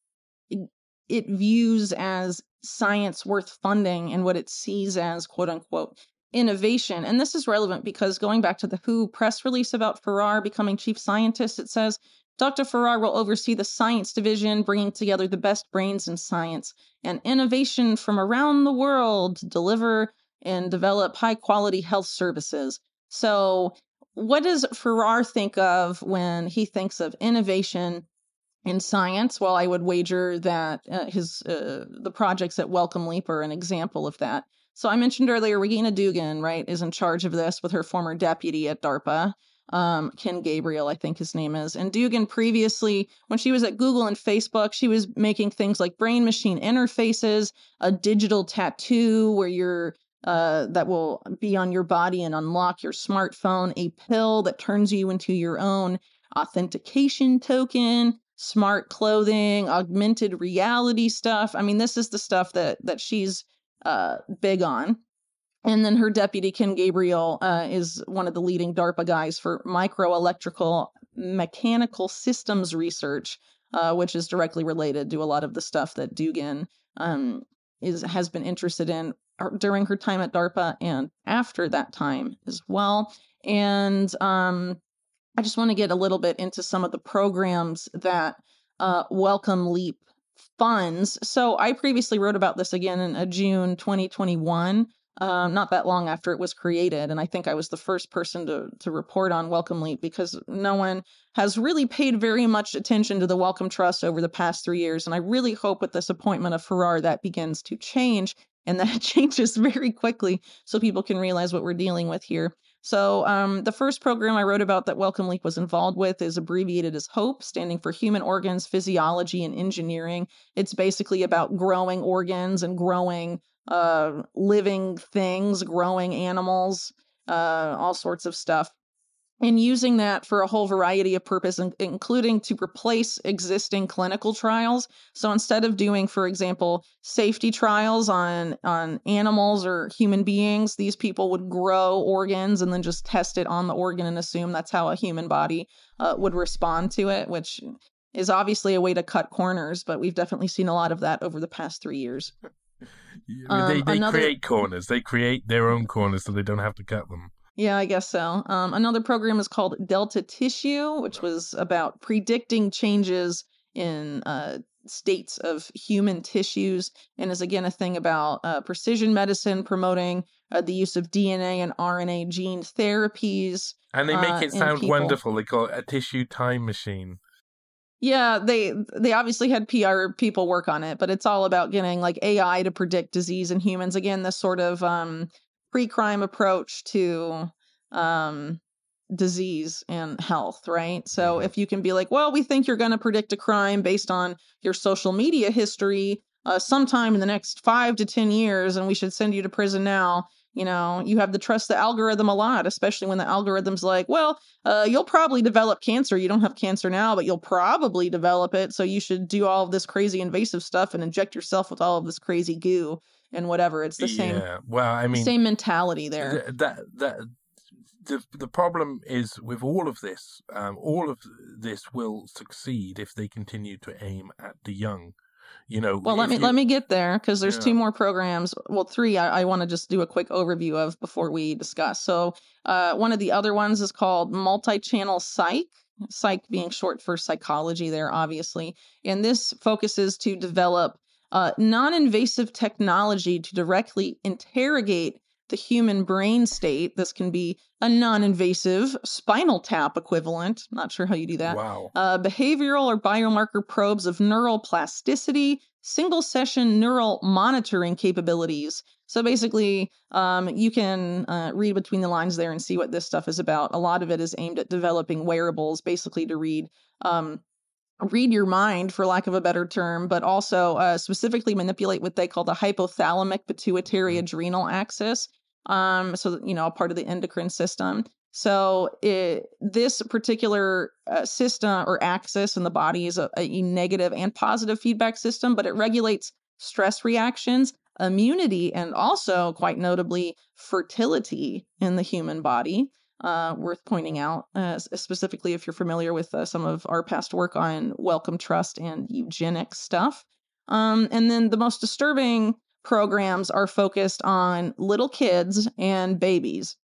it views as science worth funding and what it sees as quote unquote innovation. And this is relevant because going back to the WHO press release about Farrar becoming chief scientist, it says, Dr. Farrar will oversee the science division, bringing together the best brains in science and innovation from around the world to deliver and develop high-quality health services. So what does Farrar think of when he thinks of innovation in science? Well, I would wager that the projects at Wellcome Leap are an example of that. So I mentioned earlier, Regina Dugan, right, is in charge of this with her former deputy at DARPA. Ken Gabriel, I think his name is. And Dugan previously, when she was at Google and Facebook, she was making things like brain-machine interfaces, a digital tattoo where you're that will be on your body and unlock your smartphone, a pill that turns you into your own authentication token, smart clothing, augmented reality stuff. I mean, this is the stuff that she's big on. And then her deputy, Ken Gabriel, is one of the leading DARPA guys for microelectrical mechanical systems research, which is directly related to a lot of the stuff that Dugan has been interested in during her time at DARPA and after that time as well. And I just want to get a little bit into some of the programs that Wellcome Leap funds. So I previously wrote about this again in June 2021. Not that long after it was created. And I think I was the first person to report on Wellcome Leap because no one has really paid very much attention to the Wellcome Trust over the past 3 years. And I really hope with this appointment of Farrar that begins to change and that it changes very quickly so people can realize what we're dealing with here. So the first program I wrote about that Wellcome Leap was involved with is abbreviated as HOPE, standing for Human Organs, Physiology, and Engineering. It's basically about growing organs and growing living things, growing animals, all sorts of stuff, and using that for a whole variety of purposes, including to replace existing clinical trials. So instead of doing, for example, safety trials on animals or human beings, these people would grow organs and then just test it on the organ and assume that's how a human body would respond to it, which is obviously a way to cut corners, but we've definitely seen a lot of that over the past 3 years. They create corners. They create their own corners so they don't have to cut them. Yeah, I guess so. Another program is called Delta Tissue, which was about predicting changes in states of human tissues, and is again a thing about precision medicine, promoting the use of DNA and RNA gene therapies. And they make it sound wonderful. They call it a tissue time machine. Yeah, they obviously had PR people work on it, but it's all about getting like AI to predict disease in humans. Again, this sort of pre-crime approach to disease and health, right? So if you can be like, well, we think you're going to predict a crime based on your social media history sometime in the next 5 to 10 years, and we should send you to prison now. You know, you have to trust the algorithm a lot, especially when the algorithm's like, well, you'll probably develop cancer. You don't have cancer now, but you'll probably develop it. So you should do all of this crazy invasive stuff and inject yourself with all of this crazy goo and whatever. It's the same. Well, I mean, same mentality there. The problem is with all of this will succeed if they continue to aim at the young. Well, let me get there, because there's 2 more programs. Well, 3 I want to just do a quick overview of before we discuss. So one of the other ones is called multi-channel psych being short for psychology there, obviously. And this focuses to develop non-invasive technology to directly interrogate the human brain state. This can be a non-invasive spinal tap equivalent. Not sure how you do that. Wow. Behavioral or biomarker probes of neural plasticity, single session neural monitoring capabilities. So basically, you can read between the lines there and see what this stuff is about. A lot of it is aimed at developing wearables, basically to read your mind, for lack of a better term, but also specifically manipulate what they call the hypothalamic pituitary adrenal axis. So, a part of the endocrine system. So this particular system or axis in the body is a negative and positive feedback system, but it regulates stress reactions, immunity, and also, quite notably, fertility in the human body. Worth pointing out, specifically if you're familiar with some of our past work on Wellcome Trust and eugenics stuff. And then the most disturbing programs are focused on little kids and babies.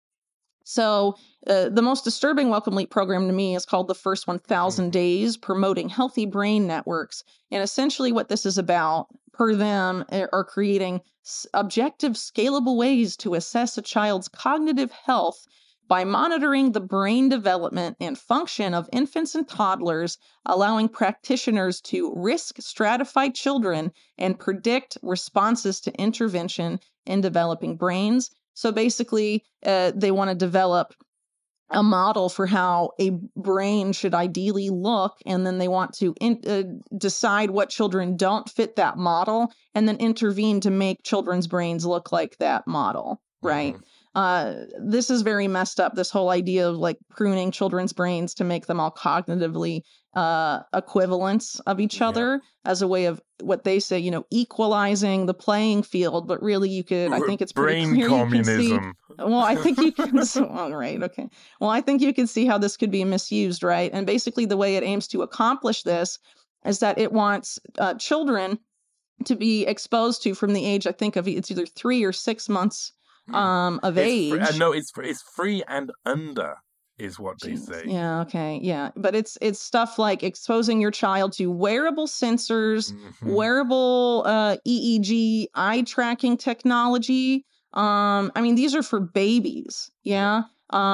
So the most disturbing Wellcome Leap program to me is called The First 1,000 Days, Promoting Healthy Brain Networks. And essentially what this is about, per them, are creating objective, scalable ways to assess a child's cognitive health by monitoring the brain development and function of infants and toddlers, allowing practitioners to risk stratify children and predict responses to intervention in developing brains. So basically, they want to develop a model for how a brain should ideally look, and then they want to decide what children don't fit that model, and then intervene to make children's brains look like that model, right? This is very messed up, this whole idea of like pruning children's brains to make them all cognitively equivalents of each other as a way of what they say, equalizing the playing field. But really, you could, I think it's pretty brain clear communism. You can see, well, I think you can, all right, okay. Well, I think you can see how this could be misused, right? And basically the way it aims to accomplish this is that it wants children to be exposed to, from the age, I think, of it's either 3 or 6 months of age. No, it's 3 and under is what they say. Yeah, okay, yeah. But it's stuff like exposing your child to wearable sensors, wearable EEG, eye tracking technology. I mean, these are for babies, yeah.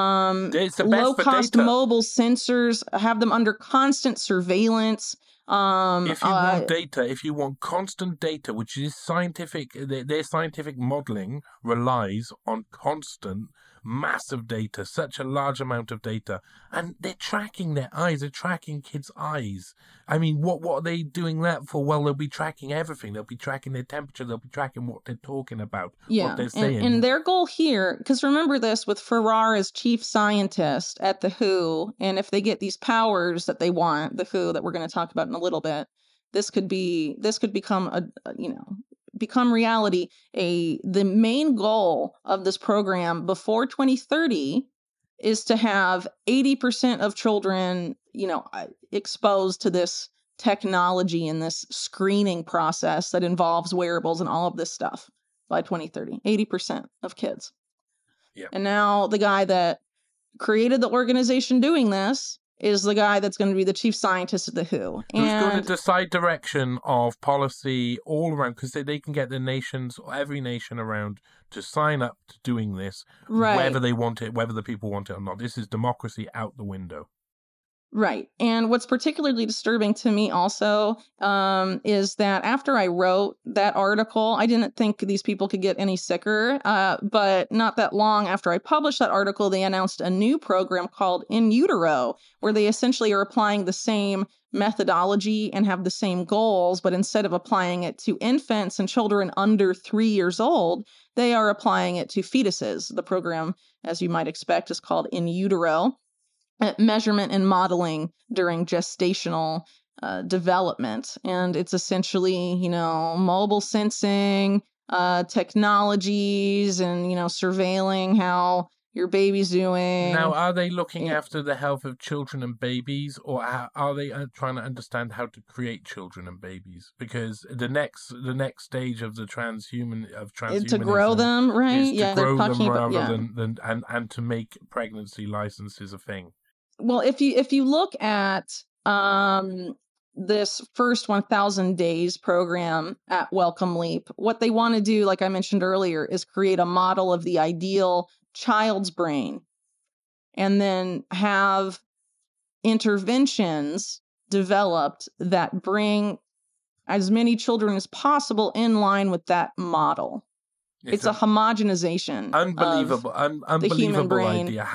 Low-cost mobile sensors, have them under constant surveillance. If you want constant data, which is scientific, their scientific modeling relies on constant, massive data, such a large amount of data, and they're tracking their eyes, they're tracking kids' eyes. I mean, what are they doing that for? Well, they'll be tracking everything. They'll be tracking their temperature. They'll be tracking what they're talking about, what they're saying. And their goal here, because remember this, with Farrar as chief scientist at the WHO, and if they get these powers that they want, the WHO that we're going to talk about in a little bit, this could become become reality. The main goal of this program before 2030 is to have 80% of children, exposed to this technology and this screening process that involves wearables and all of this stuff by 2030. 80% of kids. Yeah. And now the guy that created the organization doing this is the guy that's going to be the chief scientist of the WHO. Who's going to decide direction of policy all around, because they can get every nation around to sign up to doing this, right, whether they want it, whether the people want it or not. This is democracy out the window. Right. And what's particularly disturbing to me also is that after I wrote that article, I didn't think these people could get any sicker. But not that long after I published that article, they announced a new program called In Utero, where they essentially are applying the same methodology and have the same goals, but instead of applying it to infants and children under 3 years old, they are applying it to fetuses. The program, as you might expect, is called In Utero. Measurement and modeling during gestational development. And it's essentially, mobile sensing technologies and, surveilling how your baby's doing. Now, are they looking after the health of children and babies, or are they trying to understand how to create children and babies? Because the next stage of the transhumanism to grow them, right? is to Yeah, grow they're them talking about, rather than and to make pregnancy licenses a thing. Well, if you look at this first 1000 days program at Welcome Leap, what they want to do, like I mentioned earlier, is create a model of the ideal child's brain and then have interventions developed that bring as many children as possible in line with that model. It's a homogenization. Unbelievable, the human brain. idea.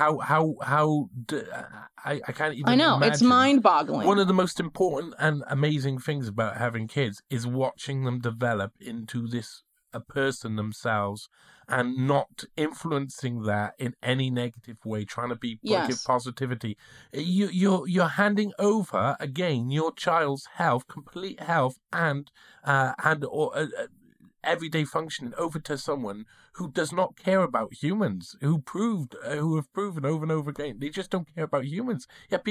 I can't even. I know, imagine. it's mind-boggling. One of the most important and amazing things about having kids is watching them develop into a person themselves, and not influencing that in any negative way. Trying to give positivity. You're handing over again your child's health, complete health, and everyday functioning over to someone who does not care about humans, who have proven over and over again they just don't care about humans. Yet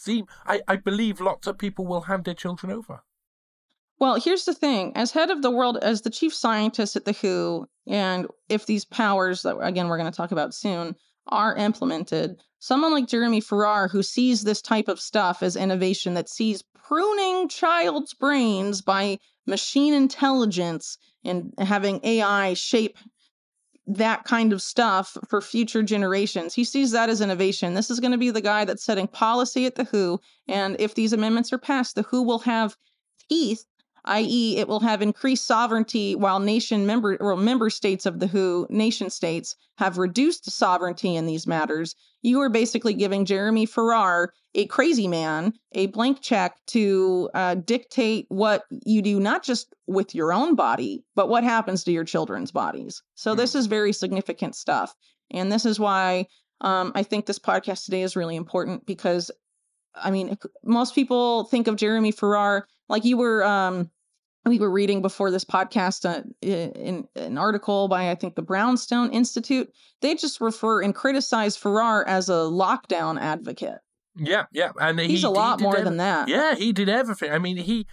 I believe lots of people will hand their children over. Well, here's the thing. As head of the world, as the chief scientist at the WHO, and if these powers that, again, we're going to talk about soon, are implemented, someone like Jeremy Farrar, who sees this type of stuff as innovation, that sees pruning child's brains by machine intelligence and having AI shape that kind of stuff for future generations, he sees that as innovation. This is going to be the guy that's setting policy at the WHO. And if these amendments are passed, the WHO will have teeth, i.e., it will have increased sovereignty, while member states of the WHO, nation states, have reduced sovereignty in these matters. You are basically giving Jeremy Farrar, a crazy man, a blank check to dictate what you do, not just with your own body, but what happens to your children's bodies. So this is very significant stuff. And this is why I think this podcast today is really important, because, I mean, most people think of Jeremy Farrar, like you were, we were reading before this podcast in an article by, I think, the Brownstone Institute. They just refer and criticize Farrar as a lockdown advocate. Yeah, and he's a lot more than that. Yeah, he did everything. I mean, he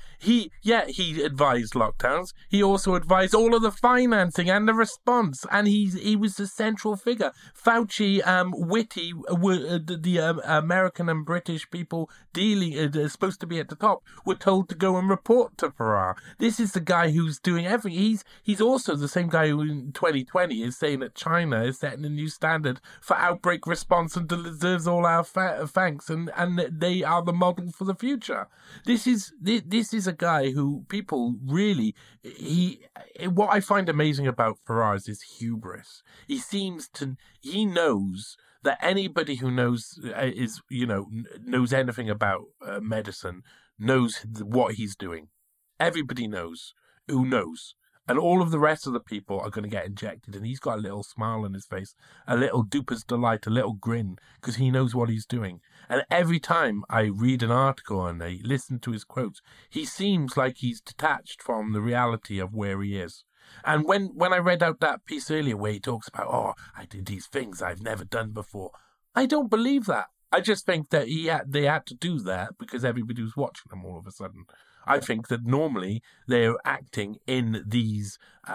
advised lockdowns. He also advised all of the financing and the response, and he was the central figure. Fauci, Whitty, the American and British people supposed to be at the top, were told to go and report to Farrar. This is the guy who's doing everything. He's also the same guy who in 2020 is saying that China is setting a new standard for outbreak response and deserves all our thanks. And they are the model for the future. This is a guy who people really, what I find amazing about Farrar is his hubris. He knows that anybody who knows anything about medicine knows what he's doing. Everybody knows who knows. And all of the rest of the people are going to get injected. And he's got a little smile on his face, a little duper's delight, a little grin, because he knows what he's doing. And every time I read an article and I listen to his quotes, he seems like he's detached from the reality of where he is. And when I read out that piece earlier where he talks about, I did these things I've never done before, I don't believe that. I just think that they had to do that because everybody was watching them all of a sudden. I think that normally they're acting in these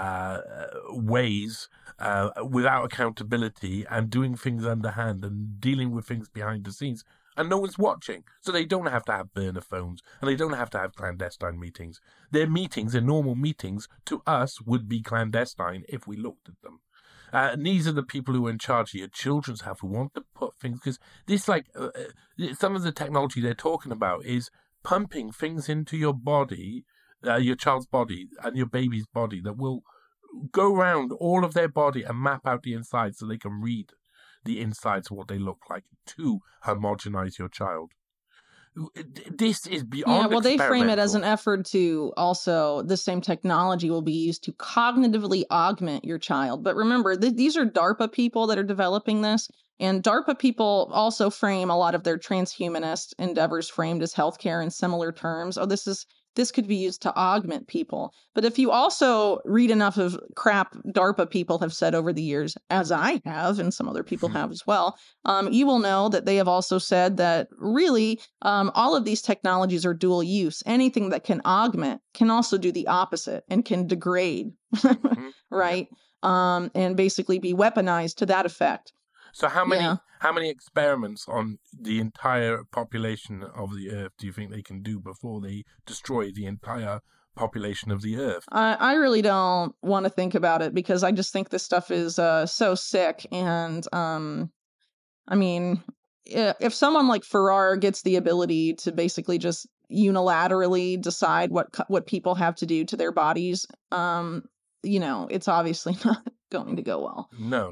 ways without accountability and doing things underhand and dealing with things behind the scenes, and no one's watching. So they don't have to have burner phones and they don't have to have clandestine meetings. Their normal meetings, to us would be clandestine if we looked at them. And these are the people who are in charge of your children's health, who want to put things, because this, some of the technology they're talking about is pumping things into your body, your child's body and your baby's body that will go around all of their body and map out the inside so they can read the insides of what they look like to homogenize your child. This is beyond they frame it as an effort to also, the same technology will be used to cognitively augment your child. But remember, these are DARPA people that are developing this. And DARPA people also frame a lot of their transhumanist endeavors framed as healthcare in similar terms. This is this could be used to augment people. But if you also read enough of crap DARPA people have said over the years, as I have, and some other people have as well, you will know that they have also said that really all of these technologies are dual use. Anything that can augment can also do the opposite and can degrade, right? And basically be weaponized to that effect. So how many experiments on the entire population of the Earth do you think they can do before they destroy the entire population of the Earth? I really don't want to think about it because I just think this stuff is so sick. And I mean, if someone like Farrar gets the ability to basically just unilaterally decide what people have to do to their bodies, it's obviously not going to go well. No.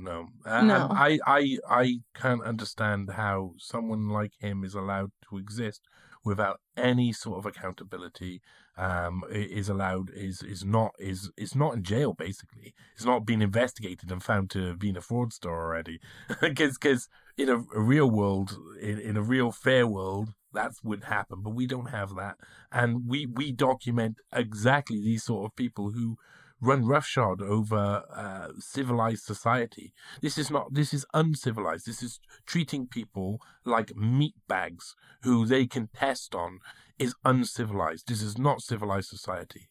I can't understand how someone like him is allowed to exist without any sort of accountability. Is not in jail, basically. It's not been investigated and found to have been a fraudster already. Because in a real world, in a real fair world, that would happen, but we don't have that. And we document exactly these sort of people who run roughshod over civilized society. This is uncivilized. This is treating people like meat bags who they can test on is uncivilized. This is not civilized society.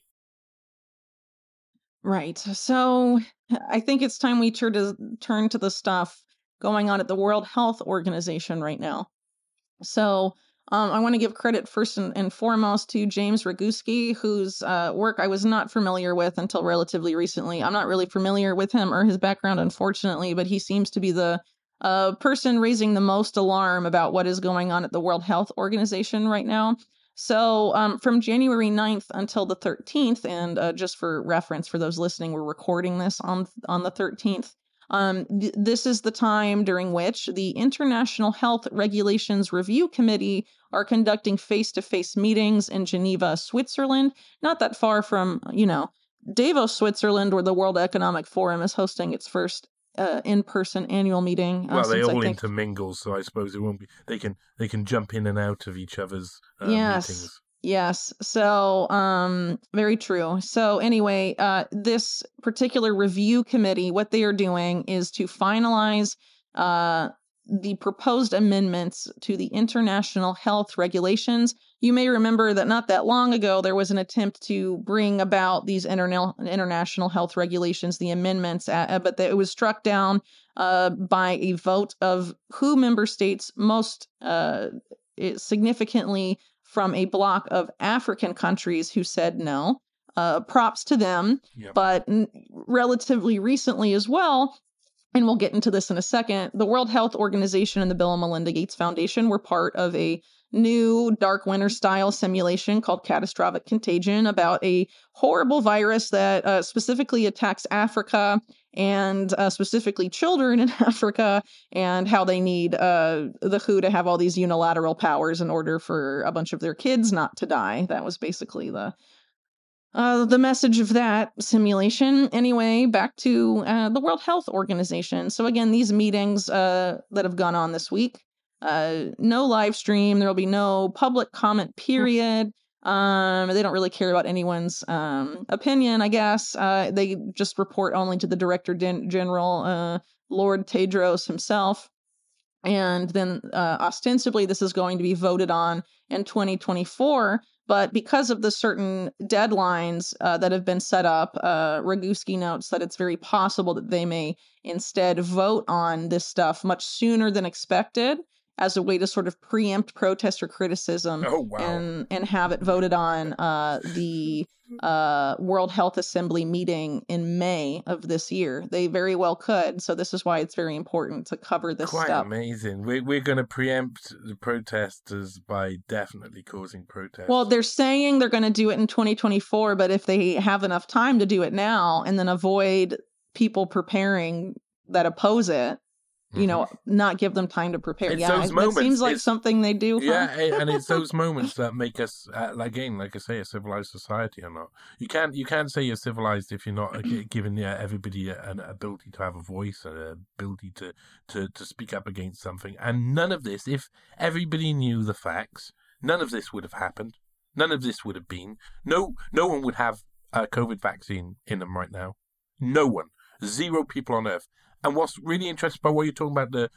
Right. So I think it's time we turn to the stuff going on at the World Health Organization right now. So I want to give credit first and foremost to James Roguski, whose work I was not familiar with until relatively recently. I'm not really familiar with him or his background, unfortunately, but he seems to be the person raising the most alarm about what is going on at the World Health Organization right now. So from January 9th until the 13th, and just for reference for those listening, we're recording this on the 13th. This is the time during which the International Health Regulations Review Committee are conducting face-to-face meetings in Geneva, Switzerland, not that far from, Davos, Switzerland, where the World Economic Forum is hosting its first in-person annual meeting. Well, they all intermingle, so I suppose it won't be. They can jump in and out of each other's meetings. Yes. So, very true. So anyway, this particular review committee, what they are doing is to finalize the proposed amendments to the international health regulations. You may remember that not that long ago, there was an attempt to bring about these international health regulations, the amendments, but it was struck down by a vote of who member states most significantly from a block of African countries who said no. Props to them. Yep. But relatively recently as well, and we'll get into this in a second, the World Health Organization and the Bill and Melinda Gates Foundation were part of a new Dark Winter style simulation called Catastrophic Contagion about a horrible virus that specifically attacks Africa and specifically children in Africa, and how they need the WHO to have all these unilateral powers in order for a bunch of their kids not to die. That was basically the message of that simulation. Anyway, back to the World Health Organization. So again, these meetings that have gone on this week, no live stream. There will be no public comment period. They don't really care about anyone's opinion, I guess. They just report only to the Director General, Lord Tedros himself. And then ostensibly this is going to be voted on in 2024. But because of the certain deadlines that have been set up, Roguski notes that it's very possible that they may instead vote on this stuff much sooner than expected, as a way to sort of preempt protest or criticism. Oh, wow. And have it voted on the World Health Assembly meeting in May of this year. They very well could. So this is why it's very important to cover this Quite stuff. Amazing. We're going to preempt the protesters by definitely causing protests. Well, they're saying they're going to do it in 2024, but if they have enough time to do it now and then avoid people preparing that oppose it, not give them time to prepare. It seems like something they do. Yeah, and it's those moments that make us, again, like I say, a civilized society or not. You can't say you're civilized if you're not giving everybody an ability to have a voice and an ability to speak up against something. And none of this, if everybody knew the facts, none of this would have happened. None of this would have been. No one would have a COVID vaccine in them right now. No one. 0 people on Earth. And what's really interesting about what you're talking about, the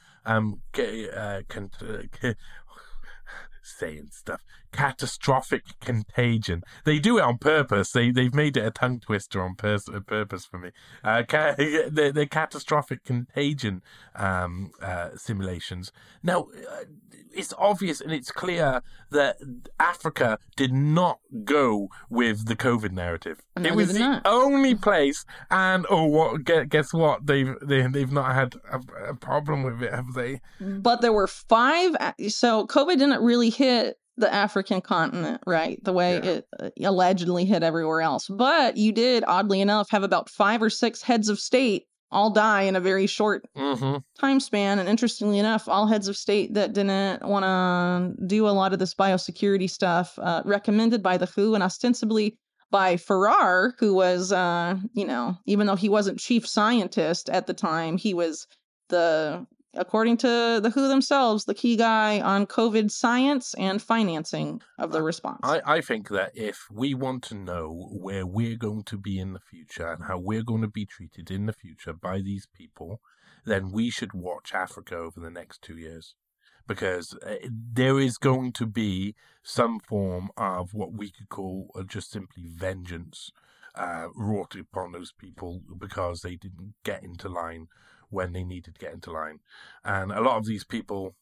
saying stuff, catastrophic contagion. They do it on purpose. They've made it a tongue twister on purpose for me. The catastrophic contagion simulations. Now, it's obvious and it's clear that Africa did not go with the COVID narrative. No, it was the only place, and guess what? They've not had a problem with it, have they? But there were 5. So COVID didn't really hit the African continent, right? The way it allegedly hit everywhere else. But you did, oddly enough, have about 5 or 6 heads of state all die in a very short time span. And interestingly enough, all heads of state that didn't want to do a lot of this biosecurity stuff, recommended by the WHO and ostensibly by Farrar, who was, even though he wasn't chief scientist at the time, he was according to the WHO themselves, the key guy on COVID science and financing of the response. I think that if we want to know where we're going to be in the future and how we're going to be treated in the future by these people, then we should watch Africa over the next 2 years. Because there is going to be some form of what we could call just simply vengeance wrought upon those people because they didn't get into line when they needed to get into line. And a lot of these people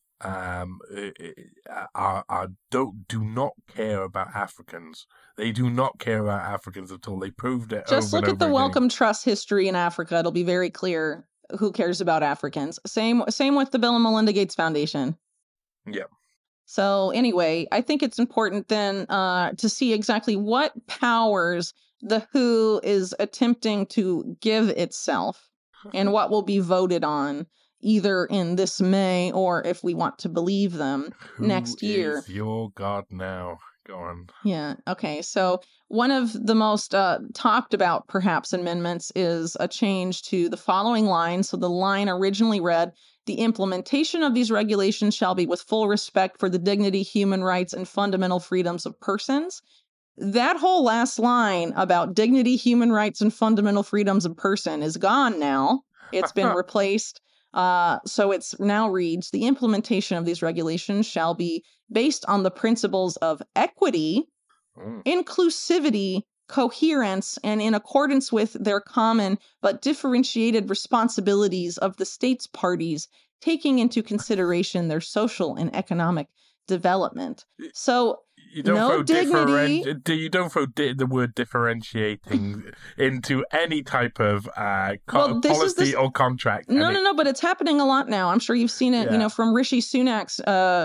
do not care about Africans. They do not care about Africans at all. They proved it. Just look at the Wellcome Trust history in Africa. It'll be very clear who cares about Africans. Same with the Bill and Melinda Gates Foundation. Yeah. So anyway, I think it's important then to see exactly what powers the WHO is attempting to give itself and what will be voted on either in this May or, if we want to believe them, next year. Who is your God now? Go on. Yeah. Okay. So one of the most talked about, perhaps, amendments is a change to the following line. So the line originally read, "The implementation of these regulations shall be with full respect for the dignity, human rights, and fundamental freedoms of persons." That whole last line about dignity, human rights, and fundamental freedoms of person is gone now. It's been replaced. So it's now reads, "The implementation of these regulations shall be based on the principles of equity, inclusivity, coherence, and in accordance with their common but differentiated responsibilities of the state's parties, taking into consideration their social and economic development." So you don't no dignity. You don't throw the word differentiating into any type of policy or contract. No, but it's happening a lot now. I'm sure you've seen it, from Rishi Sunak's,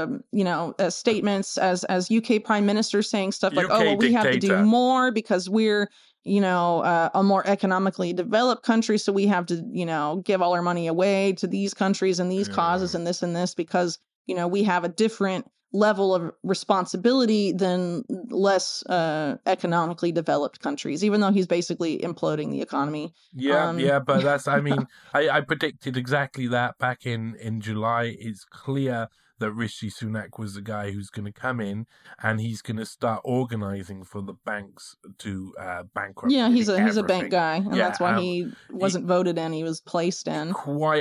statements as UK Prime Minister saying stuff like, we have to do more because we're, a more economically developed country. So we have to, give all our money away to these countries and these causes and this because, we have a different level of responsibility than less economically developed countries, even though he's basically imploding the economy. But that's, I predicted exactly that back in July. It's clear that Rishi Sunak was the guy who's going to come in and he's going to start organizing for the banks to bankrupt. Yeah, he's a bank guy, and that's why he wasn't voted in. He was placed in. Quite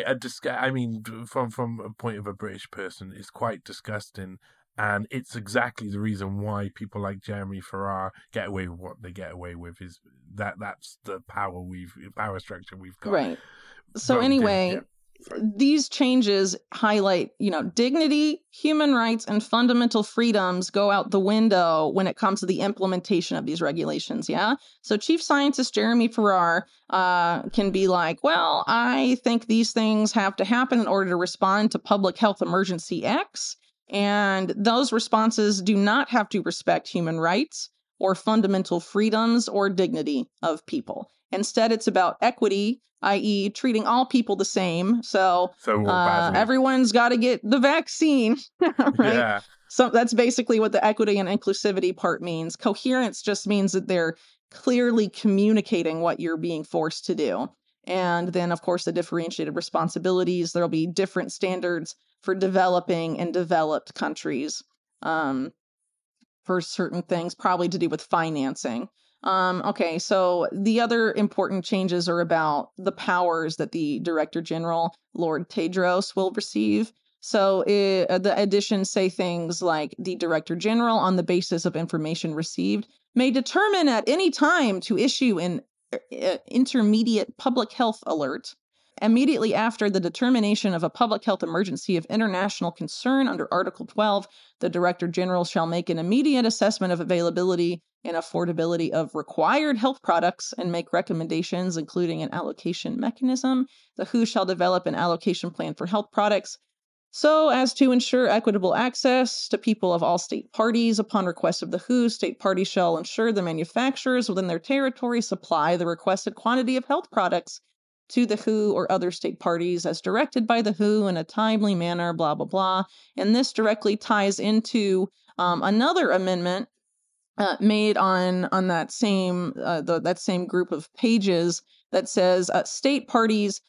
from a point of a British person, it's quite disgusting. And it's exactly the reason why people like Jeremy Farrar get away with what they get away with, is that's the power structure we've got. Right. So anyway, these changes highlight, dignity, human rights, and fundamental freedoms go out the window when it comes to the implementation of these regulations. Yeah. So Chief Scientist Jeremy Farrar can be like, well, I think these things have to happen in order to respond to public health emergency X. And those responses do not have to respect human rights or fundamental freedoms or dignity of people. Instead, it's about equity, i.e. treating all people the same. So everyone's got to get the vaccine, right? Yeah. So that's basically what the equity and inclusivity part means. Coherence just means that they're clearly communicating what you're being forced to do. And then, of course, the differentiated responsibilities. There'll be different standards for developing and developed countries. for certain things, probably to do with financing. Okay, so the other important changes are about the powers that the Director General, Lord Tedros, will receive. So the additions say things like the Director General, on the basis of information received, may determine at any time to issue an intermediate public health alert immediately after the determination of a public health emergency of international concern under Article 12. The Director General shall make an immediate assessment of availability and affordability of required health products and make recommendations, including an allocation mechanism. The WHO shall develop an allocation plan for health products so as to ensure equitable access to people of all state parties. Upon request of the WHO, state parties shall ensure the manufacturers within their territory supply the requested quantity of health products to the WHO or other state parties as directed by the WHO in a timely manner, blah, blah, blah. And this directly ties into another amendment made on that same group of pages that says state parties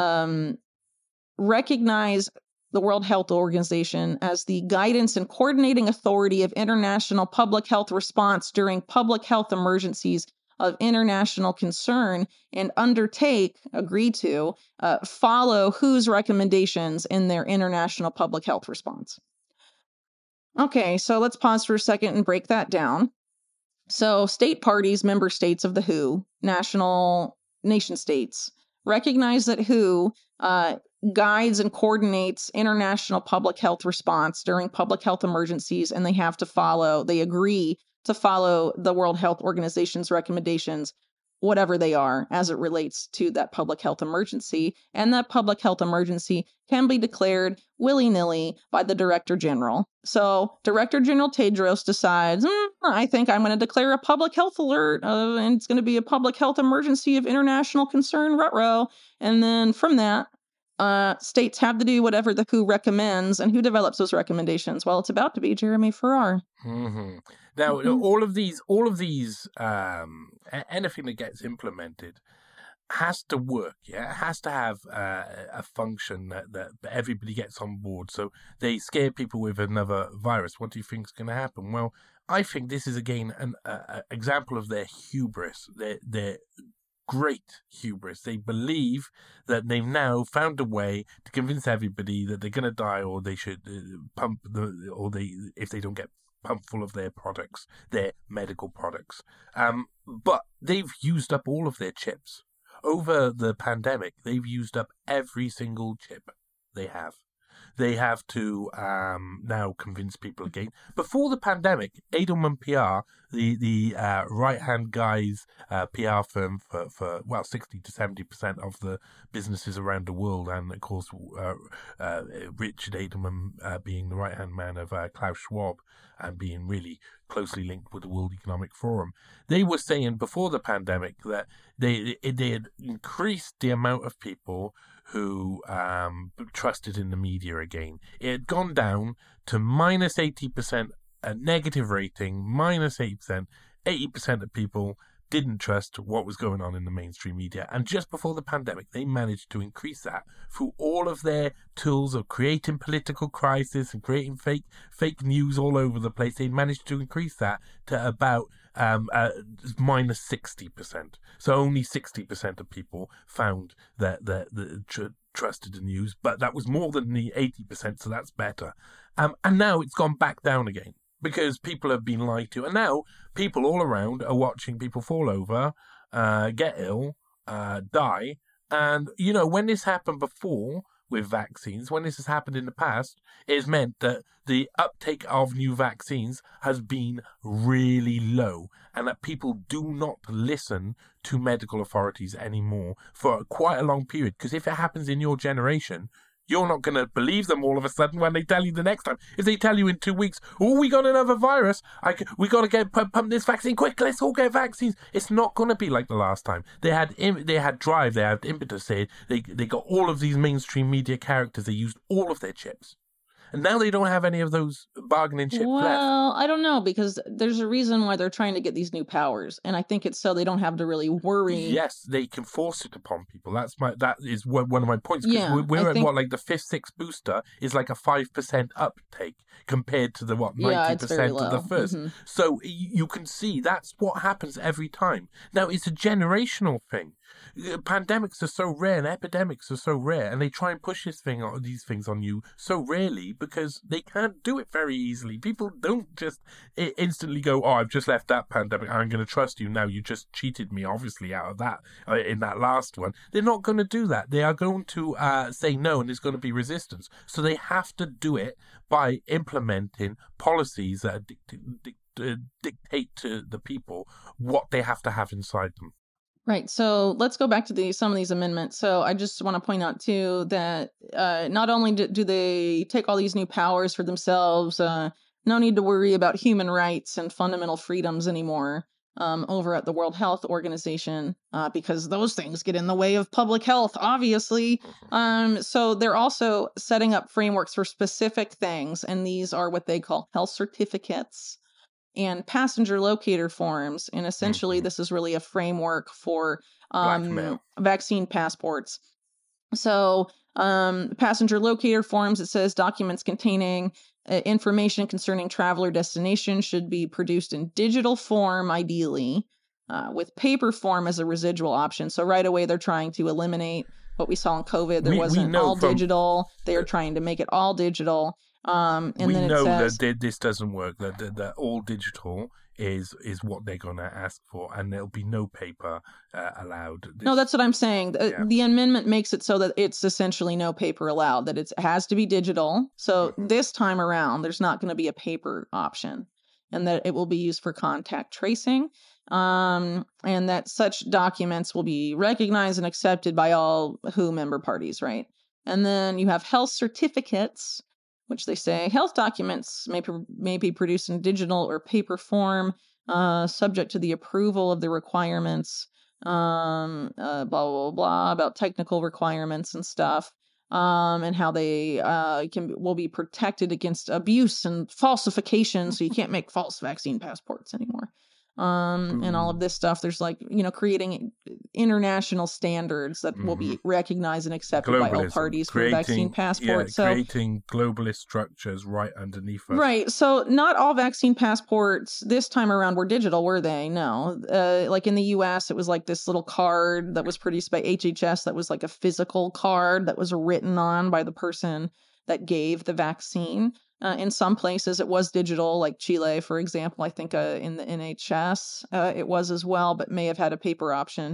recognize the World Health Organization as the guidance and coordinating authority of international public health response during public health emergencies of international concern, and agree to, follow WHO's recommendations in their international public health response. Okay, so let's pause for a second and break that down. So state parties, member states of the WHO, nation states, recognize that WHO guides and coordinates international public health response during public health emergencies, and they agree to follow the World Health Organization's recommendations, whatever they are, as it relates to that public health emergency. And that public health emergency can be declared willy-nilly by the Director General. So Director General Tedros decides, I think I'm going to declare a public health alert, and it's going to be a public health emergency of international concern, ruh-roh. And then from that, states have to do whatever the WHO recommends. And who develops those recommendations? Well, it's about to be Jeremy Farrar. Mm-hmm. Now, all of these, anything that gets implemented has to work. Yeah, it has to have a function that everybody gets on board. So they scare people with another virus. What do you think is going to happen? Well, I think this is again an example of their hubris. Their great hubris. They believe that they've now found a way to convince everybody that they're going to die, or they should if they don't get pumped full of their products, their medical products. But they've used up all of their chips. Over the pandemic, they've used up every single chip they have. They have to now convince people again. Before the pandemic, Edelman PR, the right-hand guy's PR firm for 60 to 70% of the businesses around the world, and of course Richard Edelman being the right-hand man of Klaus Schwab and being really closely linked with the World Economic Forum. They were saying before the pandemic that they had increased the amount of people who trusted in the media again. It had gone down to minus 80%, a negative rating, minus 8%. 80% of people didn't trust what was going on in the mainstream media. And just before the pandemic, they managed to increase that through all of their tools of creating political crisis and creating fake news all over the place. They managed to increase that to about minus 60%. So only 60% of people found that trusted the news, but that was more than the 80%, so that's better. And now it's gone back down again, because people have been lied to. And now people all around are watching people fall over, get ill, die. And, when this happened before with vaccines, when this has happened in the past, it's meant that the uptake of new vaccines has been really low, and that people do not listen to medical authorities anymore for quite a long period. Because if it happens in your generation, you're not going to believe them all of a sudden when they tell you the next time. If they tell you in 2 weeks, we got another virus, we got to get pump this vaccine quick, let's all get vaccines. It's not going to be like the last time. They had drive, they had impetus. They got all of these mainstream media characters. They used all of their chips. And now they don't have any of those bargaining chip left. Well, I don't know, because there's a reason why they're trying to get these new powers, and I think it's so they don't have to really worry. Yes, they can force it upon people. That is one of my points. Because Yeah, we're I at think- what, like the 5th, 6th booster is like a 5% uptake compared to the Yeah, it's very 90% of the low. first. Mhm. So you can see that's what happens every time. Now it's a generational thing. Pandemics are so rare and epidemics are so rare, and they try and push these things on you so rarely because they can't do it very easily. People don't just instantly go, "Oh, I've just left that pandemic. I'm going to trust you now. You just cheated me, obviously, out of that in that last one." They're not going to do that. They are going to say no, and there's going to be resistance. So they have to do it by implementing policies that dictate to the people what they have to have inside them. Right. So let's go back to some of these amendments. So I just want to point out too that not only do they take all these new powers for themselves, no need to worry about human rights and fundamental freedoms anymore over at the World Health Organization, because those things get in the way of public health, obviously. So they're also setting up frameworks for specific things, and these are what they call health certificates and passenger locator forms. And essentially, this is really a framework for Blackmail. vaccine passports. So passenger locator forms, it says documents containing information concerning traveler destination should be produced in digital form, ideally, with paper form as a residual option. So right away, they're trying to eliminate what we saw in COVID. There wasn't all digital. They are trying to make it all digital. And we then know it says, that this doesn't work. That all digital is what they're going to ask for, and there'll be no paper allowed. No, that's what I'm saying. The amendment makes it so that it's essentially no paper allowed, that it has to be digital. So this time around, there's not going to be a paper option, and that it will be used for contact tracing, and that such documents will be recognized and accepted by all WHO member parties, right? And then you have health certificates, which they say health documents may be produced in digital or paper form, subject to the approval of the requirements, blah, blah, blah, about technical requirements and stuff, and how they will be protected against abuse and falsification, so you can't make false vaccine passports anymore. And all of this stuff. There's creating international standards that will be recognized and accepted by all parties for vaccine passports. So creating globalist structures right underneath us. Right. So not all vaccine passports this time around were digital, were they? No. Like in the US, it was like this little card that was produced by HHS that was like a physical card that was written on by the person that gave the vaccine. In some places, it was digital, like Chile, for example. I think in the NHS, it was as well, but may have had a paper option.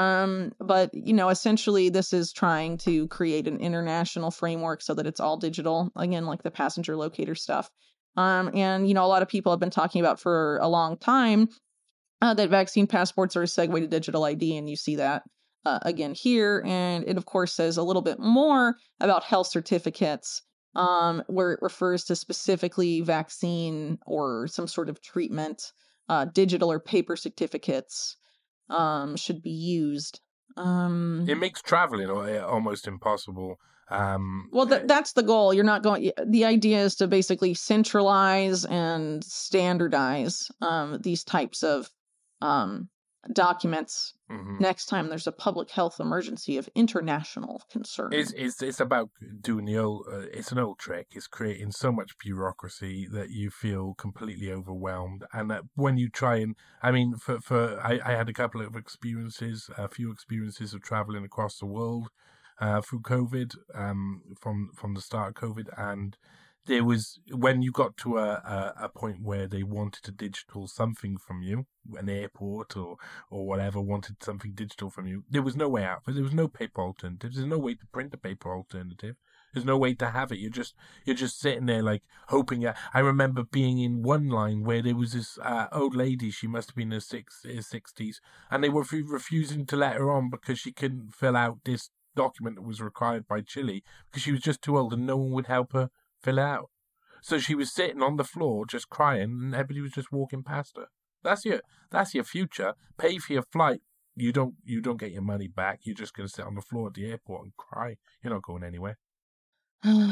But, essentially, this is trying to create an international framework so that it's all digital, again, like the passenger locator stuff. And, a lot of people have been talking about for a long time that vaccine passports are a segue to digital ID, and you see that again here. And it, of course, says a little bit more about health certificates, where it refers to specifically vaccine or some sort of treatment. Digital or paper certificates should be used. It makes traveling almost impossible. Well, that's the goal. You're not going. The idea is to basically centralize and standardize these types of documents. Next time there's a public health emergency of international concern. It's about doing the old. It's an old trick. It's creating so much bureaucracy that you feel completely overwhelmed, and that when you try and, I mean, I had a couple of experiences, a few experiences of traveling across the world through COVID, from the start of COVID, and there was, when you got to a point where they wanted to digital something from you, an airport or whatever wanted something digital from you, there was no way out. There was no paper alternative. There's no way to print a paper alternative. There's no way to have it. You're just sitting there like hoping. I remember being in one line where there was this old lady. She must have been in her 60s, and they were refusing to let her on because she couldn't fill out this document that was required by Chile because she was just too old and no one would help her fill it out. So she was sitting on the floor just crying, and everybody was just walking past her. That's your future. Pay for your flight. You don't get your money back. You're just going to sit on the floor at the airport and cry. You're not going anywhere.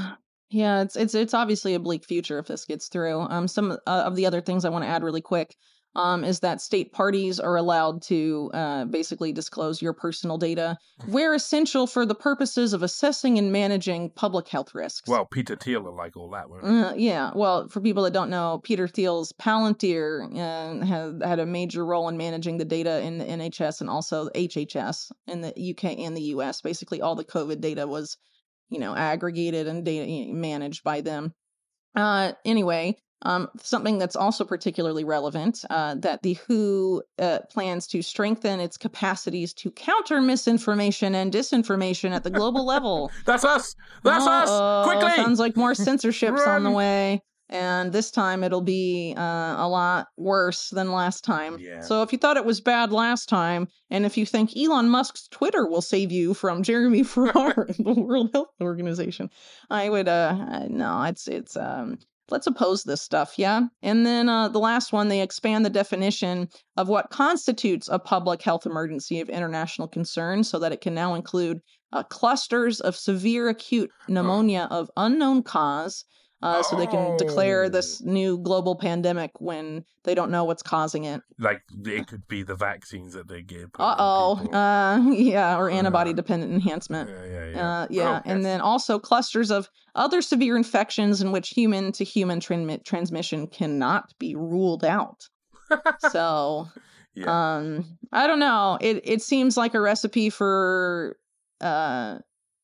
Yeah, it's obviously a bleak future if this gets through. Some of the other things I want to add really quick is that state parties are allowed to basically disclose your personal data where essential for the purposes of assessing and managing public health risks. Well, Peter Thiel will like all that, won't he? Yeah, well, for people that don't know, Peter Thiel's Palantir had a major role in managing the data in the NHS and also HHS in the UK and the US. Basically, all the COVID data was aggregated and data managed by them. Anyway, something that's also particularly relevant, that the WHO plans to strengthen its capacities to counter misinformation and disinformation at the global level. That's us! That's us! Quickly! Sounds like more censorship's on the Run! way. And this time it'll be a lot worse than last time. Yeah. So if you thought it was bad last time, and if you think Elon Musk's Twitter will save you from Jeremy Farrar, the World Health Organization, I would no, it's let's oppose this stuff, yeah. And then the last one, they expand the definition of what constitutes a public health emergency of international concern, so that it can now include clusters of severe acute pneumonia of unknown cause. So they can declare this new global pandemic when they don't know what's causing it. Like, it could be the vaccines that they give. Yeah, or antibody-dependent enhancement. Yeah. And then also clusters of other severe infections in which human-to-human transmission cannot be ruled out. So, I don't know. It seems like a recipe for no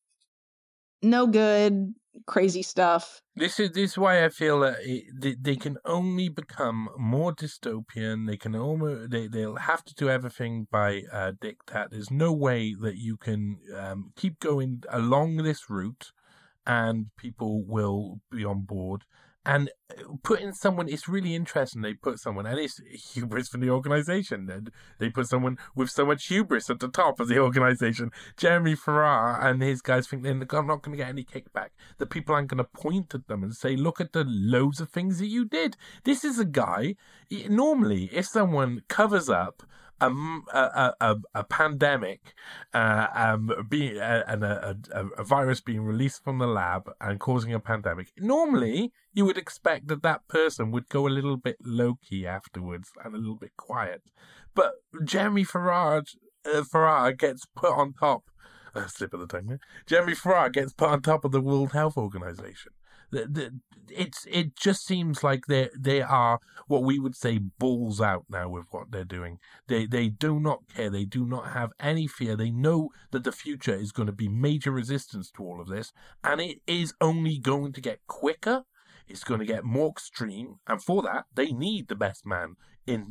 good, crazy stuff. This is why I feel that they can only become more dystopian. They'll have to do everything by diktat. There's no way that you can keep going along this route, and people will be on board. And putting someone, it's really interesting. They put someone, and it's hubris from the organization. And they put someone with so much hubris at the top of the organization. Jeremy Farrar and his guys think they're not going to get any kickback. The people aren't going to point at them and say, look at the loads of things that you did. This is a guy, normally, if someone covers up a pandemic, a virus being released from the lab and causing a pandemic, normally you would expect that person would go a little bit low-key afterwards and a little bit quiet. But Jeremy Farrar gets put on top. Slip of the tongue there. Jeremy Farrar gets put on top of the World Health Organization. It just seems like they are what we would say balls out now with what they're doing. They do not care. They do not have any fear. They know that the future is going to be major resistance to all of this, and it is only going to get quicker. It's going to get more extreme, and for that they need the best man in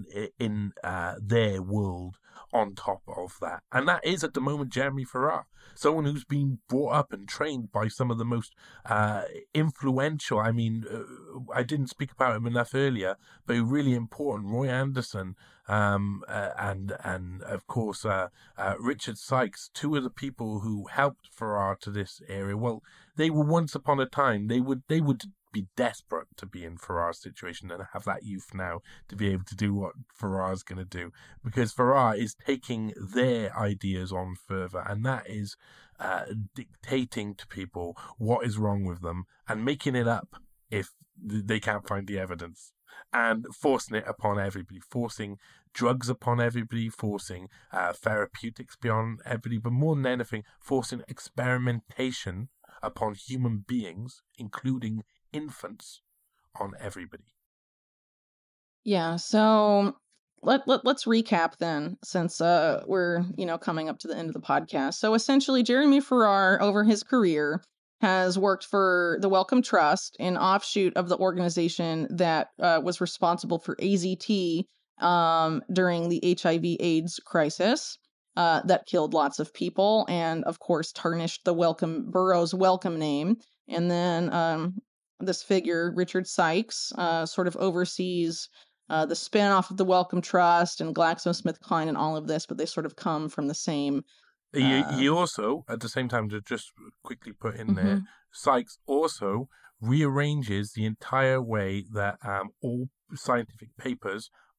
their world on top of that, and that is at the moment Jeremy Farrar, someone who's been brought up and trained by some of the most influential. I mean, I didn't speak about him enough earlier, but really important. Roy Anderson, and of course Richard Sykes, two of the people who helped Farrar to this area. Well, they were once upon a time they would be desperate to be in Farrar's situation and have that youth now to be able to do what Farrar's going to do, because Farrar is taking their ideas on further, and that is dictating to people what is wrong with them and making it up if they can't find the evidence, and forcing it upon everybody, forcing drugs upon everybody, forcing therapeutics beyond everybody, but more than anything, forcing experimentation upon human beings, including infants, on everybody. Yeah, so let's recap then, since we're coming up to the end of the podcast. So essentially, Jeremy Farrar, over his career, has worked for the Wellcome Trust, an offshoot of the organization that was responsible for AZT during the HIV/AIDS crisis that killed lots of people, and of course tarnished the Burroughs Wellcome name. And then this figure, Richard Sykes, sort of oversees the spin-off of the Wellcome Trust and GlaxoSmithKline and all of this, but they sort of come from the same... He also, at the same time, to just quickly put in there, Sykes also rearranges the entire way that all scientific papers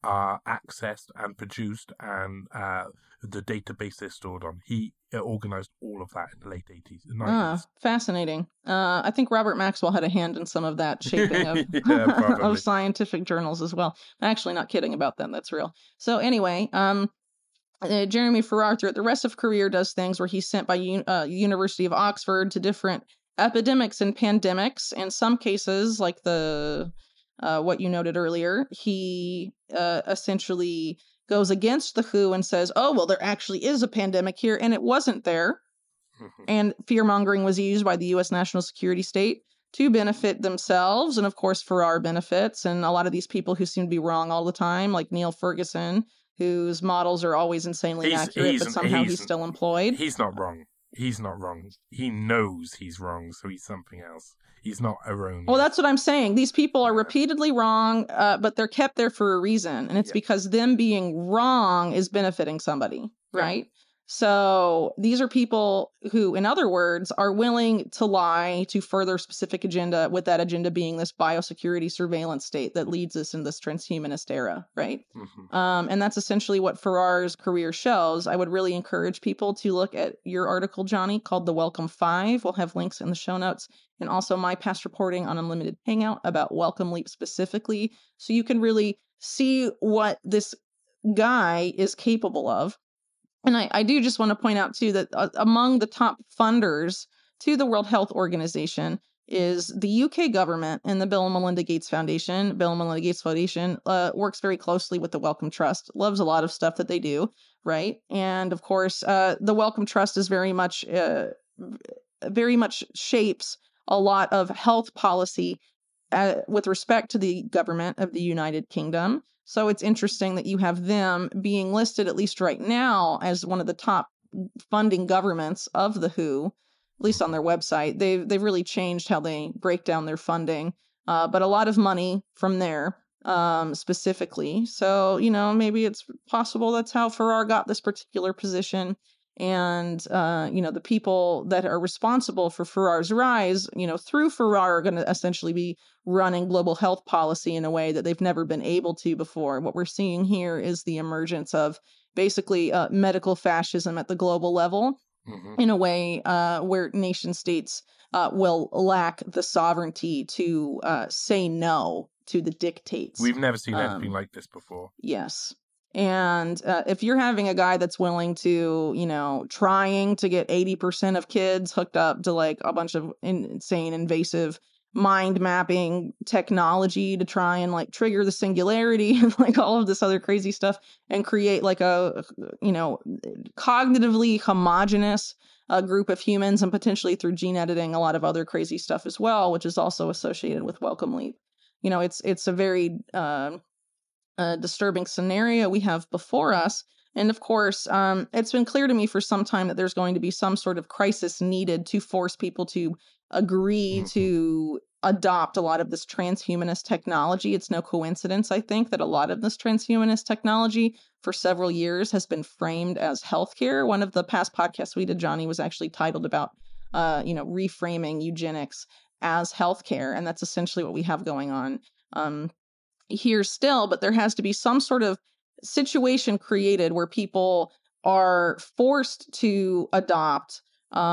are accessed and produced, and the database they're stored on. He organized all of that in the late 80s, 90s. Fascinating. I think Robert Maxwell had a hand in some of that shaping of, Yeah, probably. of scientific journals as well. I'm actually not kidding about them. That's real. So anyway, Jeremy Farrar throughout the rest of career does things where he's sent by University of Oxford to different epidemics and pandemics. In some cases, like the what you noted earlier, he essentially goes against the WHO and says, oh, well, there actually is a pandemic here, and it wasn't there. And fear-mongering was used by the U.S. national security state to benefit themselves. And of course, Farrar benefits. And a lot of these people who seem to be wrong all the time, like Neil Ferguson, whose models are always insanely inaccurate, but somehow he's still employed. He's not wrong. He's not wrong. He knows he's wrong, so he's something else. He's not erroneous. Well, that's what I'm saying. These people are repeatedly wrong, but they're kept there for a reason. And it's because them being wrong is benefiting somebody, right? So these are people who, in other words, are willing to lie to further a specific agenda, with that agenda being this biosecurity surveillance state that leads us in this transhumanist era, right? And that's essentially what Farrar's career shows. I would really encourage people to look at your article, Johnny, called The Welcome Five. We'll have links in the show notes. And also my past reporting on Unlimited Hangout about Welcome Leap specifically, so you can really see what this guy is capable of. And I do just want to point out, too, that among the top funders to the World Health Organization is the UK government and the Bill and Melinda Gates Foundation. Bill and Melinda Gates Foundation works very closely with the Wellcome Trust, loves a lot of stuff that they do, right? And, of course, the Wellcome Trust is very much shapes a lot of health policy with respect to the government of the United Kingdom. So it's interesting that you have them being listed, at least right now, as one of the top funding governments of the WHO, at least on their website. They've really changed how they break down their funding, but a lot of money from there specifically. So, maybe it's possible that's how Farrar got this particular position. And, the people that are responsible for Farrar's rise, through Farrar are going to essentially be running global health policy in a way that they've never been able to before. What we're seeing here is the emergence of basically medical fascism at the global level in a way where nation states will lack the sovereignty to say no to the dictates. We've never seen anything like this before. Yes. And if you're having a guy that's willing to, trying to get 80% of kids hooked up to like a bunch of insane, invasive mind mapping technology to try and like trigger the singularity and like all of this other crazy stuff and create like a, cognitively homogenous group of humans, and potentially through gene editing, a lot of other crazy stuff as well, which is also associated with Welcome Leap. It's a very disturbing scenario we have before us. And of course, it's been clear to me for some time that there's going to be some sort of crisis needed to force people to agree to adopt a lot of this transhumanist technology. It's no coincidence, I think, that a lot of this transhumanist technology for several years has been framed as healthcare. One of the past podcasts we did, Johnny, was actually titled about, reframing eugenics as healthcare. And that's essentially what we have going on here still, but there has to be some sort of situation created where people are forced to adopt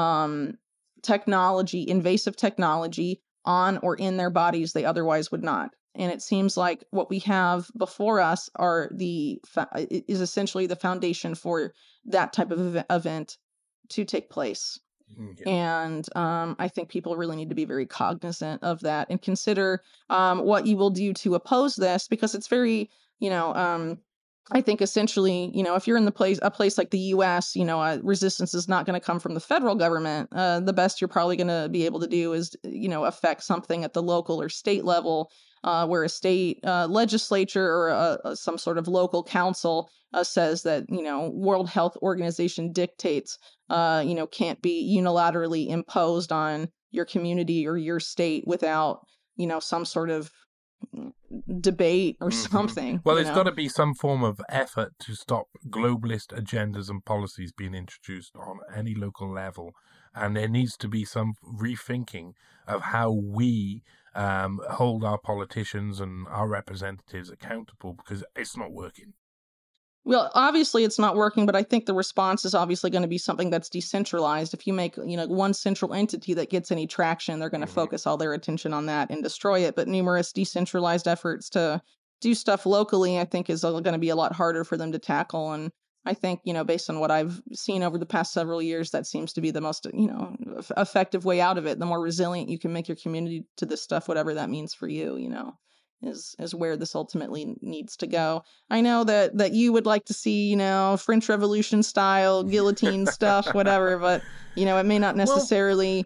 invasive technology on or in their bodies they otherwise would not. And it seems like what we have before us is essentially the foundation for that type of event to take place. And I think people really need to be very cognizant of that and consider what you will do to oppose this, because it's very, I think essentially, if you're in a place like the U.S., resistance is not going to come from the federal government. The best you're probably going to be able to do is, affect something at the local or state level, where a state legislature or some sort of local council says that, World Health Organization dictates, can't be unilaterally imposed on your community or your state without, some sort of debate or something. Well, there's got to be some form of effort to stop globalist agendas and policies being introduced on any local level. And there needs to be some rethinking of how we hold our politicians and our representatives accountable, because it's not working. Well, obviously it's not working, but I think the response is obviously going to be something that's decentralized. If you make, one central entity that gets any traction, they're going to focus all their attention on that and destroy it. But numerous decentralized efforts to do stuff locally, I think, is going to be a lot harder for them to tackle. And I think, based on what I've seen over the past several years, that seems to be the most, effective way out of it. The more resilient you can make your community to this stuff, whatever that means for you, is where this ultimately needs to go. I know that you would like to see, French Revolution style guillotine stuff, whatever, but it may not necessarily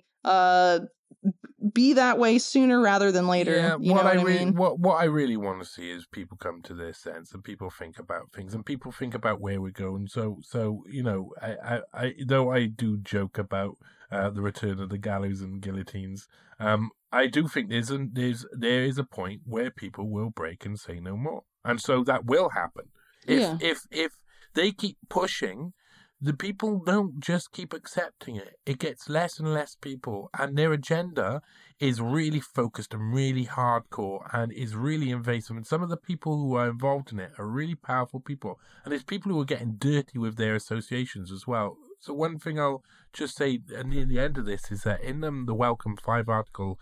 be that way sooner rather than later. Yeah, you know what I mean? What I really want to see is people come to their sense, and people think about things, and people think about where we're going. So I though I do joke about the return of the gallows and guillotines, I do think there is a point where people will break and say no more, and so that will happen. If they keep pushing, the people don't just keep accepting it. It gets less and less people, and their agenda is really focused and really hardcore and is really invasive. And some of the people who are involved in it are really powerful people. And there's people who are getting dirty with their associations as well. So one thing I'll just say near the end of this is that in the Welcome 5 article,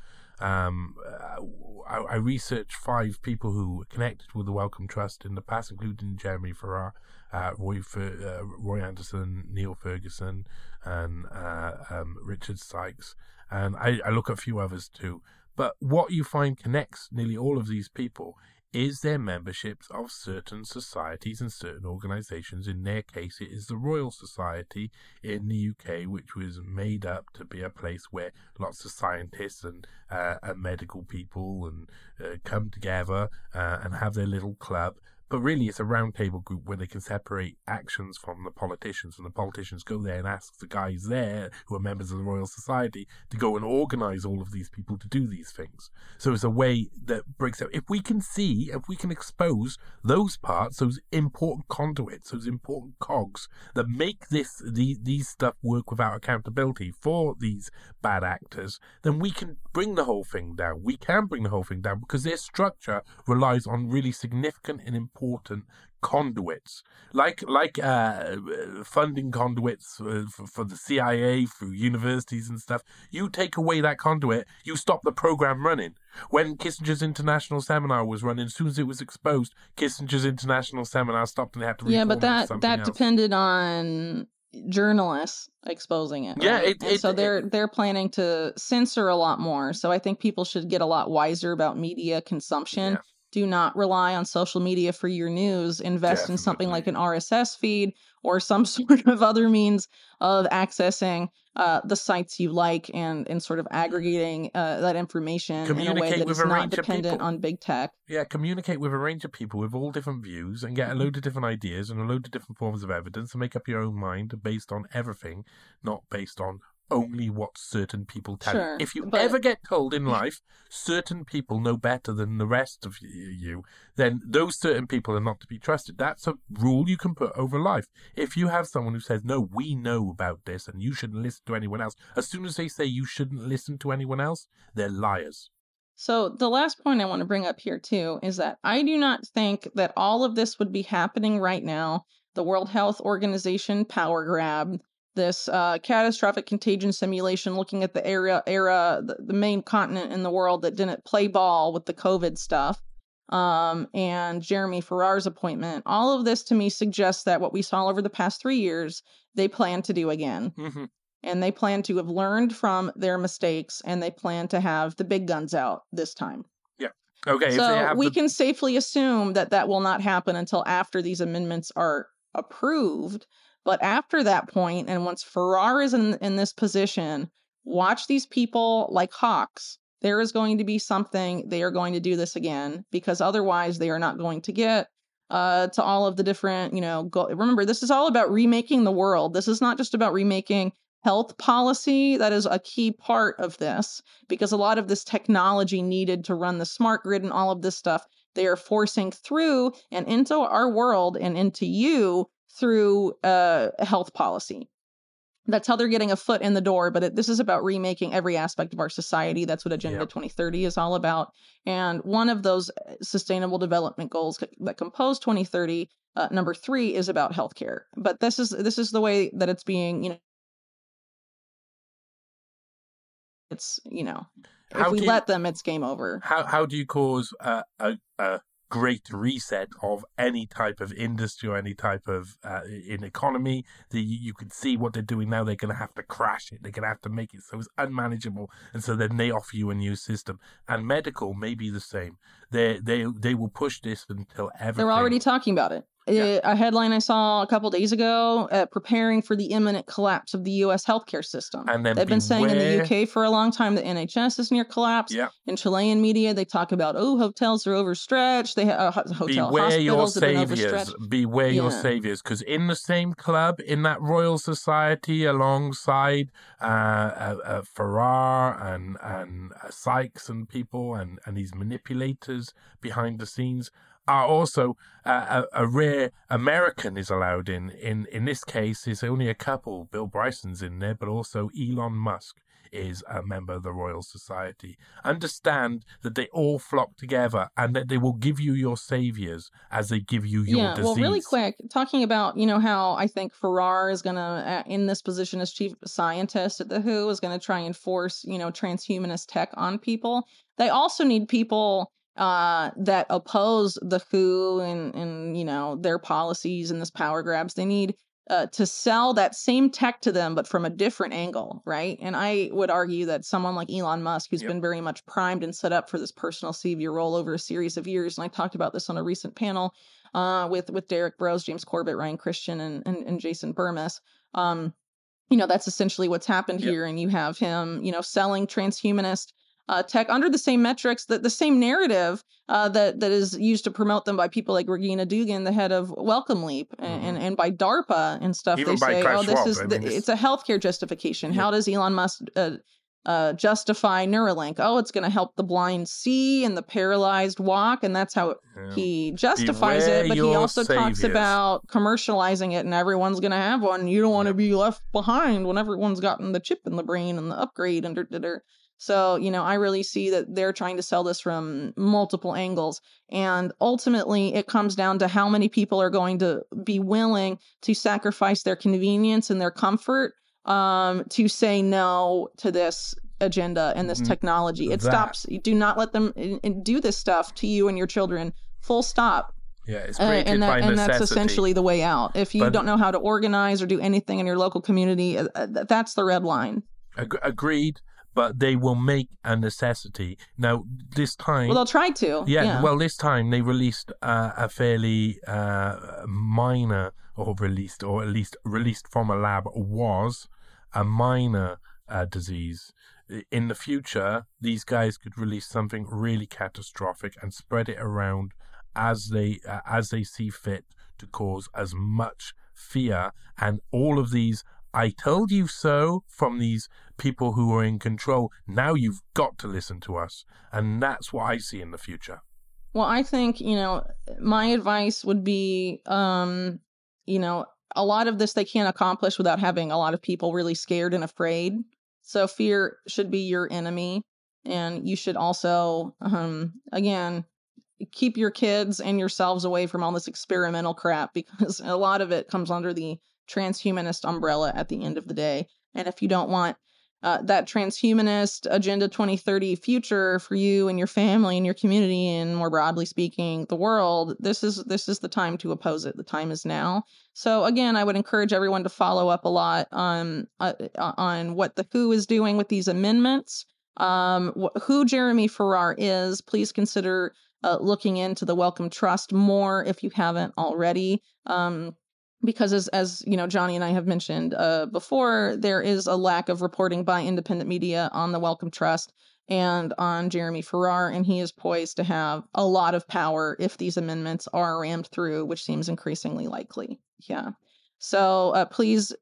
I researched 5 people who were connected with the Wellcome Trust in the past, including Jeremy Farrar, Roy Anderson, Neil Ferguson, and Richard Sykes. And I look at a few others too. But what you find connects nearly all of these people is their memberships of certain societies and certain organisations. In their case, it is the Royal Society in the UK, which was made up to be a place where lots of scientists and medical people and come together and have their little club. But really, it's a roundtable group where they can separate actions from the politicians, and the politicians go there and ask the guys there, who are members of the Royal Society, to go and organise all of these people to do these things. So it's a way that breaks out. If we can expose those parts, those important conduits, those important cogs that make these stuff work without accountability for these bad actors, then we can bring the whole thing down. We can bring the whole thing down because their structure relies on really significant and important conduits, like funding conduits for the CIA through universities and stuff. You take away that conduit, you stop the program running. When Kissinger's International Seminar was running, as soon as it was exposed, Kissinger's International Seminar stopped and they had to reform it to something else. Depended on journalists exposing it. Yeah, right? So they're planning to censor a lot more. So I think people should get a lot wiser about media consumption. Yeah. Do not rely on social media for your news. Invest in something like an RSS feed or some sort of other means of accessing the sites you like and sort of aggregating that information in a way that is not dependent on big tech. Yeah, communicate with a range of people with all different views and get a load of different ideas and a load of different forms of evidence and make up your own mind based on everything, not based on only what certain people tell you. If you ever get told in life certain people know better than the rest of you, then those certain people are not to be trusted. That's a rule you can put over life. If you have someone who says, no, we know about this and you shouldn't listen to anyone else, as soon as they say you shouldn't listen to anyone else, they're liars. So the last point I want to bring up here too is that I do not think that all of this would be happening right now. The World Health Organization power grab, this catastrophic contagion simulation looking at the the main continent in the world that didn't play ball with the COVID stuff, and Jeremy Farrar's appointment. All of this to me suggests that what we saw over the past 3 years, they plan to do again. Mm-hmm. And they plan to have learned from their mistakes, and they plan to have the big guns out this time. Yeah. Okay. So we can safely assume that will not happen until after these amendments are approved. But after that point, and once Farrar is in this position, watch these people like hawks. There is going to be something. They are going to do this again, because otherwise they are not going to get to all of the different, remember, this is all about remaking the world. This is not just about remaking health policy. That is a key part of this, because a lot of this technology needed to run the smart grid and all of this stuff, they are forcing through and into our world and into you through health policy. That's how they're getting a foot in the door. But this is about remaking every aspect of our society. That's what Agenda 2030 is all about. And one of those sustainable development goals that compose 2030, number 3, is about healthcare. But this is the way that it's being, it's, if we let them, it's game over. How do you cause a great reset of any type of industry or any type of in economy? You can see what they're doing now. They're going to have to crash it. They're going to have to make it so it's unmanageable, and so then they offer you a new system. And medical may be the same. They will push this until everything. They're already talking about it. Yeah. A headline I saw a couple days ago, preparing for the imminent collapse of the U.S. healthcare system. And then they've been saying in the UK for a long time the NHS is near collapse. Yeah. In Chilean media, they talk about, hotels are overstretched. They have hospitals have been overstretched. Beware your saviors, because in the same club, in that Royal Society, alongside Farrar and Sykes and people and these manipulators behind the scenes, are also a rare American is allowed in this case. Is only a couple. Bill Bryson's in there, but also Elon Musk is a member of the Royal Society. Understand that they all flock together and that they will give you your saviors as they give you your disease. Well, really quick, talking about, how I think Farrar is going to, in this position as chief scientist at the WHO, is going to try and force, transhumanist tech on people. They also need people that oppose the WHO and their policies and this power grabs. They need to sell that same tech to them, but from a different angle, right? And I would argue that someone like Elon Musk, who's been very much primed and set up for this personal savior role over a series of years, and I talked about this on a recent panel with Derek Brose, James Corbett, Ryan Christian, and Jason Burmis. That's essentially what's happened here, and you have him, selling transhumanist tech under the same metrics, the same narrative that is used to promote them by people like Regina Dugan, the head of Welcome Leap, and by DARPA and stuff. Even they say, this it's a healthcare justification. How does Elon Musk justify Neuralink? It's going to help the blind see and the paralyzed walk, and that's how he justifies it. But he also talks about commercializing it, and everyone's going to have one. You don't want to be left behind when everyone's gotten the chip in the brain and the upgrade and So, I really see that they're trying to sell this from multiple angles. And ultimately, it comes down to how many people are going to be willing to sacrifice their convenience and their comfort to say no to this agenda and this technology. Stops. You do not let them do this stuff to you and your children. Full stop. Yeah, it's created by necessity. And that's essentially the way out. If you don't know how to organize or do anything in your local community, that's the red line. Agreed. But they will make a necessity. Now, this time... Well, they'll try to. Yeah. Well, this time they released a fairly minor, or at least released from a lab, was a minor disease. In the future, these guys could release something really catastrophic and spread it around as they see fit to cause as much fear. And all of these "I told you so" from these people who are in control. Now you've got to listen to us. And that's what I see in the future. Well, I think, my advice would be, a lot of this they can't accomplish without having a lot of people really scared and afraid. So fear should be your enemy. And you should also, again, keep your kids and yourselves away from all this experimental crap, because a lot of it comes under the transhumanist umbrella at the end of the day. And if you don't want that transhumanist Agenda 2030 future for you and your family and your community, and more broadly speaking, the world, this is the time to oppose it. The time is now. So again, I would encourage everyone to follow up a lot on what the WHO is doing with these amendments. Who Jeremy Farrar is, please consider looking into the Wellcome Trust more if you haven't already. Because as Johnny and I have mentioned before, there is a lack of reporting by independent media on the Wellcome Trust and on Jeremy Farrar, and he is poised to have a lot of power if these amendments are rammed through, which seems increasingly likely. Yeah. So please,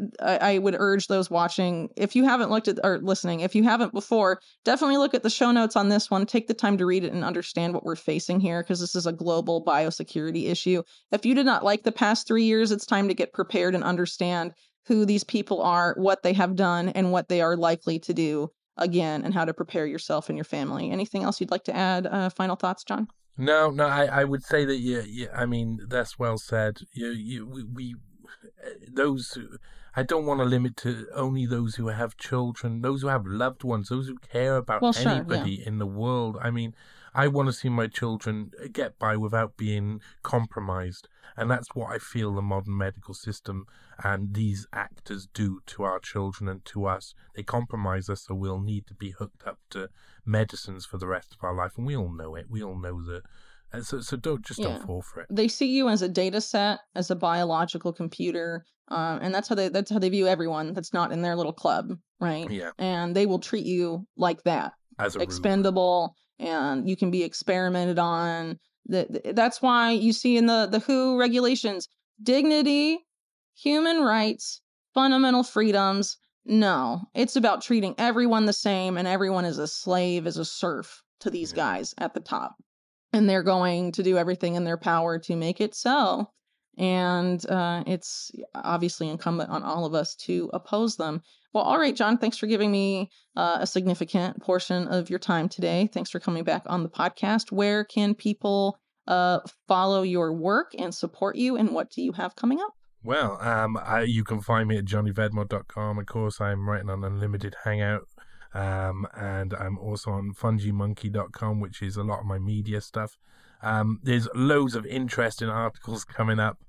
I would urge those watching, if you haven't looked at or listening, if you haven't before, definitely look at the show notes on this one. Take the time to read it and understand what we're facing here, because this is a global biosecurity issue. If you did not like the past 3 years, it's time to get prepared and understand who these people are, what they have done, and what they are likely to do again, and how to prepare yourself and your family. Anything else you'd like to add? Final thoughts, John? No, no, I would say that I mean that's well said. We those who, I don't want to limit to only those who have children, those who have loved ones, those who care about Well, sure, anybody in the world. I mean, I want to see my children get by without being compromised, and that's what I feel the modern medical system and these actors do to our children and to us. They compromise us, so we'll need to be hooked up to medicines for the rest of our life, and we all know it. We all know that. So don't fall for it. They see you as a data set, as a biological computer, and that's how they view everyone that's not in their little club, right? Yeah. And they will treat you like that, as a expendable, and you can be experimented on. That's why you see in the WHO regulations, dignity, human rights, fundamental freedoms. No, it's about treating everyone the same, and everyone is a slave, as a serf to these guys at the top. And they're going to do everything in their power to make it so. And it's obviously incumbent on all of us to oppose them. Well, all right, John, thanks for giving me a significant portion of your time today. Thanks for coming back on the podcast. Where can people follow your work and support you, and what do you have coming up? Well, you can find me at johnnyvedmore.com. Of course, I'm writing on Unlimited Hangout. And I'm also on fungimonkey.com, which is a lot of my media stuff. There's loads of interesting articles coming up.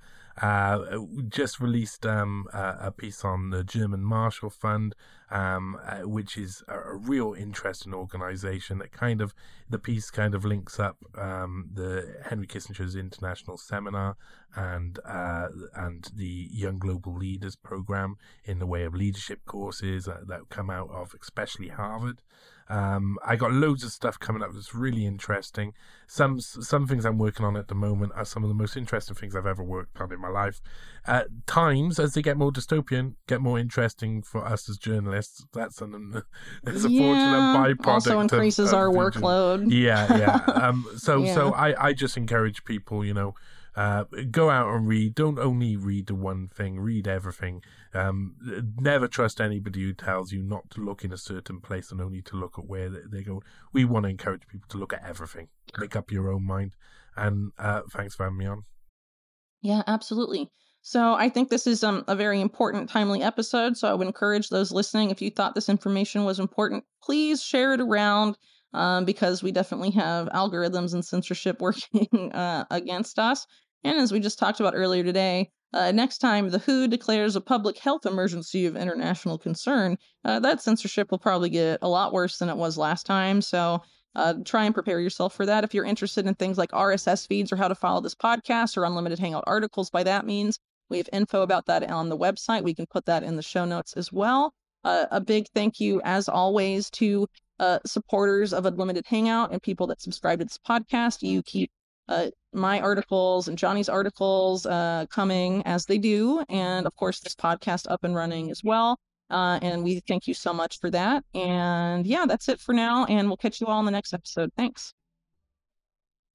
Just released a piece on the German Marshall Fund, which is a real interesting organization that the piece kind of links up the Henry Kissinger's International Seminar and the Young Global Leaders program in the way of leadership courses that come out of especially Harvard. I got loads of stuff coming up that's really interesting. Some things I'm working on at the moment are some of the most interesting things I've ever worked on in my life. Times, as they get more dystopian, get more interesting for us as journalists. That's a fortunate byproduct. Also increases our workload. Yeah. So I just encourage people, go out and read. Don't only read the one thing, read everything. Never trust anybody who tells you not to look in a certain place and only to look at where they go. We want to encourage people to look at everything. Make up your own mind. And thanks for having me on. Yeah, absolutely. So I think this is a very important, timely episode. So I would encourage those listening, if you thought this information was important, please share it around, because we definitely have algorithms and censorship working against us. And as we just talked about earlier today, next time the WHO declares a public health emergency of international concern, that censorship will probably get a lot worse than it was last time. So try and prepare yourself for that. If you're interested in things like RSS feeds or how to follow this podcast or Unlimited Hangout articles, by that means, we have info about that on the website. We can put that in the show notes as well. A big thank you, as always, to supporters of Unlimited Hangout and people that subscribe to this podcast. You keep my articles and Johnny's articles coming as they do, and of course this podcast up and running as well. And we thank you so much for that. And yeah, that's it for now, and we'll catch you all in the next episode. Thanks.